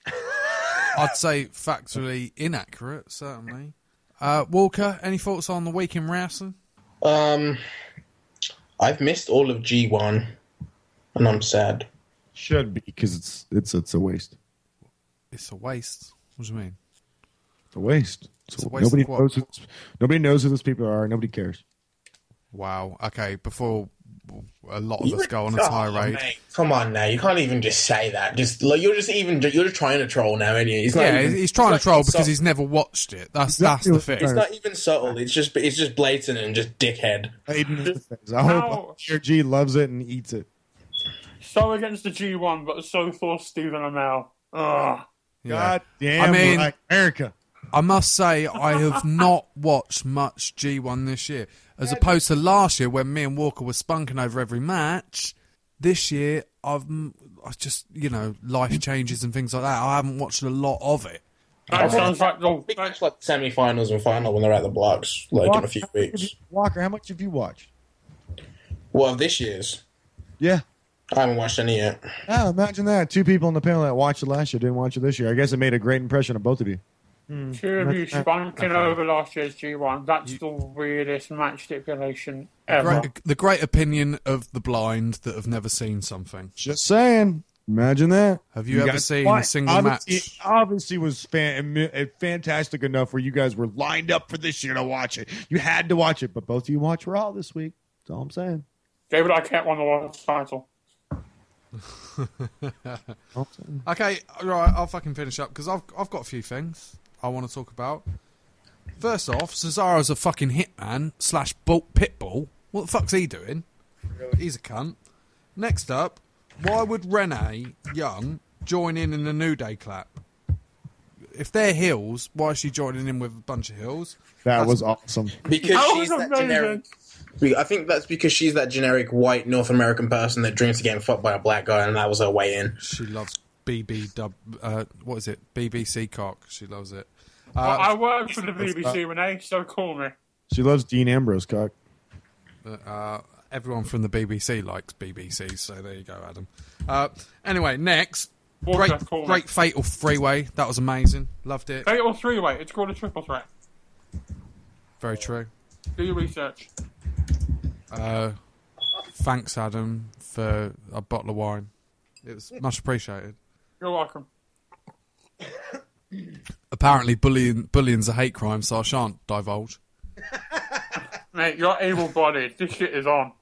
A: I'd say factually inaccurate, certainly. Uh, Walker, any thoughts on the week in wrestling?
B: Um, I've missed all of G one, and I'm sad.
E: Should be because it's it's it's a waste.
A: It's a waste. What do you mean?
E: It's a waste.
A: It's a
E: So
A: waste
E: nobody
A: of what?
E: knows. Who, nobody knows who those people are. Nobody cares.
A: Wow. Okay, before a lot of
B: You
A: us go on a
B: oh,
A: tirade.
B: mate, come on now, you can't even just say that. Just like you're just even you're just trying to troll now, aren't you? It's not
A: Yeah,
B: even,
A: he's trying to
B: it's not
A: troll
B: even
A: because
B: subtle.
A: he's never watched it. That's
E: Exactly
A: that's the
E: what-
A: thing.
B: It's not even subtle. It's just it's just blatant and just dickhead.
E: Aiden is the face. I
C: How-
E: hope G R G loves it and eats it.
C: So against the G one, but so for Stephen Amell. Ugh.
A: Yeah.
E: God damn
A: I mean-
E: right, America.
A: I must say, I have not watched much G one this year. As opposed to last year when me and Walker were spunking over every match. This year, I've I just, you know, life changes and things like that. I haven't watched a lot of it.
C: That sounds like the
B: Big match like the semi-finals and final when they're at the blocks, like in a few weeks.
E: Walker, how much have you watched?
B: Well, this year's
E: Yeah.
B: I haven't watched any yet.
E: Oh, imagine that. Two people on the panel that watched it last year didn't watch it this year. I guess it made a great impression on both of you.
C: two of you spunking over last year's G one. That's the weirdest match stipulation ever.
A: Great, the great opinion of the blind that have never seen something.
E: Just saying. Imagine that.
A: Have you, ever
E: guys-
A: seen
E: Why-
A: a single
E: obviously,
A: match?
E: It obviously was fan- uh, fantastic enough where you guys were lined up for this year to watch it. You had to watch it, but both of you watched Raw this week. That's all I'm saying.
C: David Arquette won the world title.
E: All I'm saying.
A: Okay, right, I'll fucking finish up because I've, I've got a few things I want to talk about. First off, Cesaro's a fucking hitman slash bull- pitbull. What the fuck's he doing? He's a cunt. Next up, why would Renee Young join in in the New Day clap? If they're heels, why is she joining in with a bunch of heels?
E: That was awesome.
B: Because
C: That
B: she's
C: was
B: that
C: amazing.
B: generic. I think that's because she's that generic white North American person that dreams of getting fucked by a black guy, and that was her way in.
A: She loves B B dub. Uh, what is it? B B C cock. She loves it. Uh,
C: Well, I work for the B B C, Renee, so call me.
E: She loves Dean Ambrose, cock.
A: Uh, everyone from the B B C likes B B C, so there you go, Adam. Uh, anyway, next.
C: Walker,
A: Great,
C: call me.
A: great Fatal Three-Way. That was amazing. Loved it.
C: Fatal three-way. It's called a triple threat.
A: Very true.
C: Do your research.
A: Uh, Thanks, Adam, for a bottle of wine. It was much appreciated.
C: You're welcome.
A: Apparently, bullying bullying's a hate crime, so I shan't divulge.
C: Mate, you're able-bodied. This shit is on.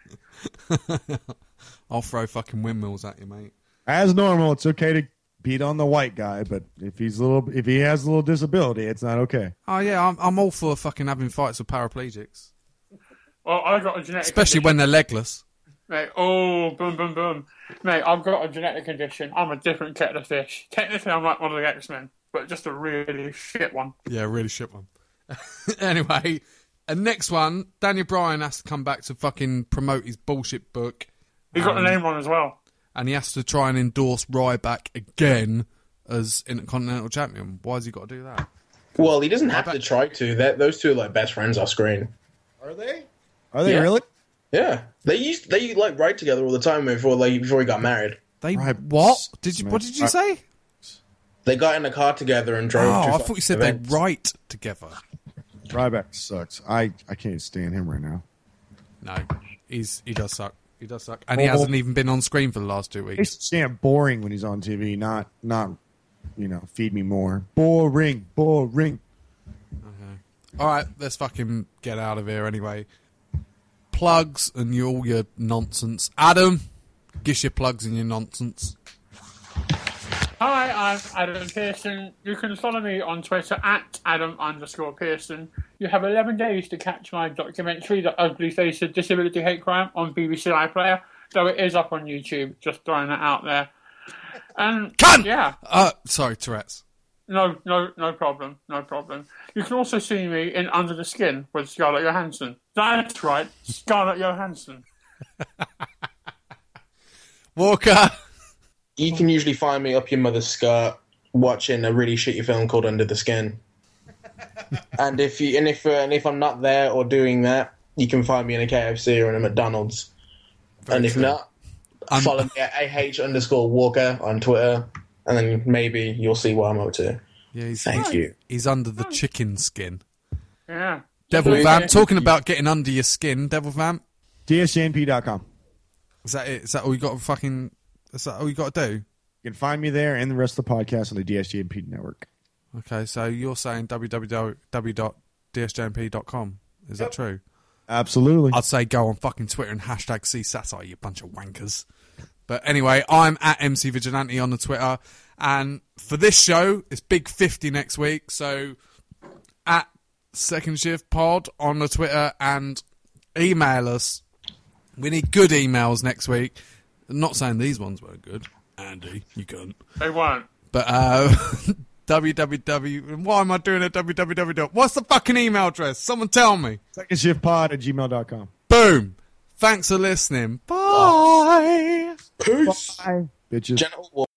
A: I'll throw fucking windmills at you, mate.
E: As normal, it's okay to beat on the white guy, but if he's a little, if he has a little disability, it's not okay.
A: Oh yeah, I'm I'm all for fucking having fights with paraplegics,
C: Well, I got a genetic
A: especially
C: condition.
A: when they're legless.
C: Mate, oh, boom, boom, boom. Mate, I've got a genetic condition. I'm a different kettle of fish. Technically, I'm like one of the X-Men, but just a really shit one.
A: Yeah, really shit one. Anyway, and next one, Daniel Bryan has to come back to fucking promote his bullshit book.
C: He's got
A: Um,
C: the name on as well.
A: And he has to try and endorse Ryback again as Intercontinental Champion. Why has he got to do that?
B: Well, he doesn't have to try to. They're, those two are like best friends off screen.
E: Are they? Are they
B: Yeah.
E: really?
B: Yeah, they used they like ride together all the time before they before he got married.
A: They
E: Right.
A: what? Did you? What did you say?
B: They got in a car together and drove.
A: Oh,
B: to
A: I thought you said
B: events.
A: they write together.
E: Ryback sucks. I, I can't stand him right now.
A: No, he's he does suck. He does suck, and he hasn't even been on screen for the last two weeks.
E: He's damn boring when he's on T V. Not not, you know, feed me more. Boring, boring.
A: All right, let's fucking get out of here anyway. Plugs and your, all your nonsense. Adam, give your plugs and your nonsense.
C: Hi, I'm Adam Pearson. You can follow me on Twitter at Adam underscore Pearson. You have eleven days to catch my documentary, The Ugly Face of Disability Hate Crime, on B B C iPlayer, though it is up on YouTube. Just throwing that out there. And
A: Cunt!
C: yeah,
A: Uh, sorry, Tourette's.
C: no, no, no problem, no problem. You can also see me in Under the Skin with Scarlett Johansson. That's right, Scarlett Johansson.
A: Walker.
B: You can usually find me up your mother's skirt watching a really shitty film called Under the Skin. and if you and if uh, and if I'm not there or doing that, you can find me in a K F C or in a McDonald's.
A: Very
B: and if
A: true.
B: not,
A: I'm-
B: follow me at ah underscore Walker on Twitter, and then maybe you'll see what I'm up to.
A: Yeah, he's,
B: Thank you.
A: he's under the chicken skin.
C: Yeah.
A: Devil
B: Yeah.
A: Vamp, talking about getting under your skin, Devil Vamp.
E: D S J N P dot com.
A: Is that it? Is that all you got to fucking... Is that all you got to do?
E: You can find me there and the rest of the podcast on the D S J N P network.
A: Okay, so you're saying w w w dot d s j n p dot com. Is that true?
E: Absolutely.
A: I'd say go on fucking Twitter and hashtag C Satire, you bunch of wankers. But anyway, I'm at M C Vigilante on the Twitter. And for this show, it's Big fifty next week. So at Second Shift Pod on the Twitter and email us. We need good emails next week. I'm not saying these ones weren't good. Andy, you can't.
C: They won't.
A: But uh, www. Why am I doing it? www. What's the fucking email address? Someone tell me.
E: Second Shift Pod at gmail dot com.
A: Boom. Thanks for listening. Bye.
B: Peace.
E: Bye. Bitches.
B: Genital War.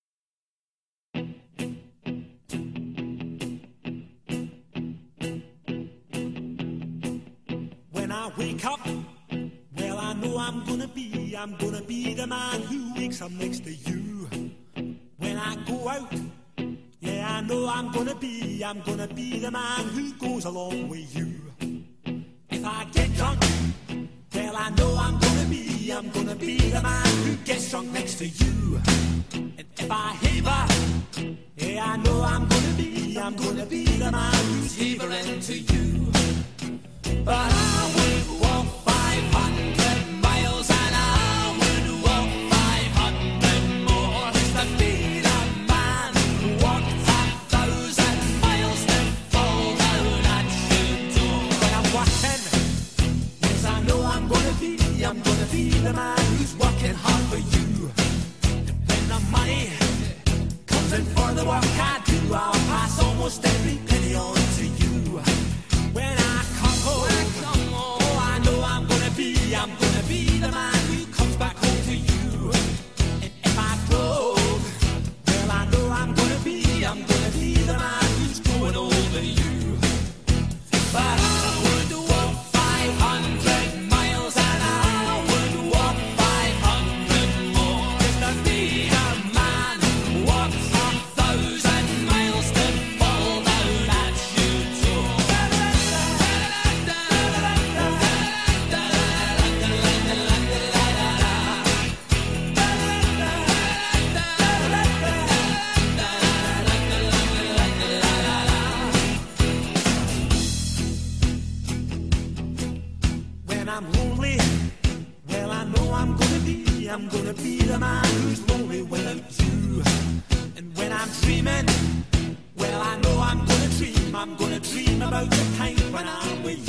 G: When I wake up, well, I know I'm gonna be, I'm gonna be the man who wakes up next to you. When I go out, yeah, I know I'm gonna be, I'm gonna be the man who goes along with you. If I get drunk, well, I know I'm gonna be, I'm gonna be the man who gets drunk next to you. And if I haver, yeah, I know I'm gonna be, I'm gonna be the man who's havering to you. But I would walk five hundred miles and I would walk five hundred more just to be the man who walked a thousand miles to fall down at your door. When I'm walking, yes, I know I'm gonna be, I'm gonna be the man who's working hard for you. And when the money comes in for the work I do, I'll pass almost every penny on to you. When I come home, oh, I know I'm gonna be, I'm gonna be the man who comes back home to you. And if I broke, well, I know I'm gonna be, I'm gonna be the man who's growing over you. But I would walk five hundred miles and I would walk five hundred more just to be the man who walks a thousand miles to fall down when I'm lonely, well, I know I'm gonna be, I'm gonna be the man who's lonely without you. And when I'm dreaming, well, I know I'm gonna dream, I'm gonna dream about the time when I'm with you.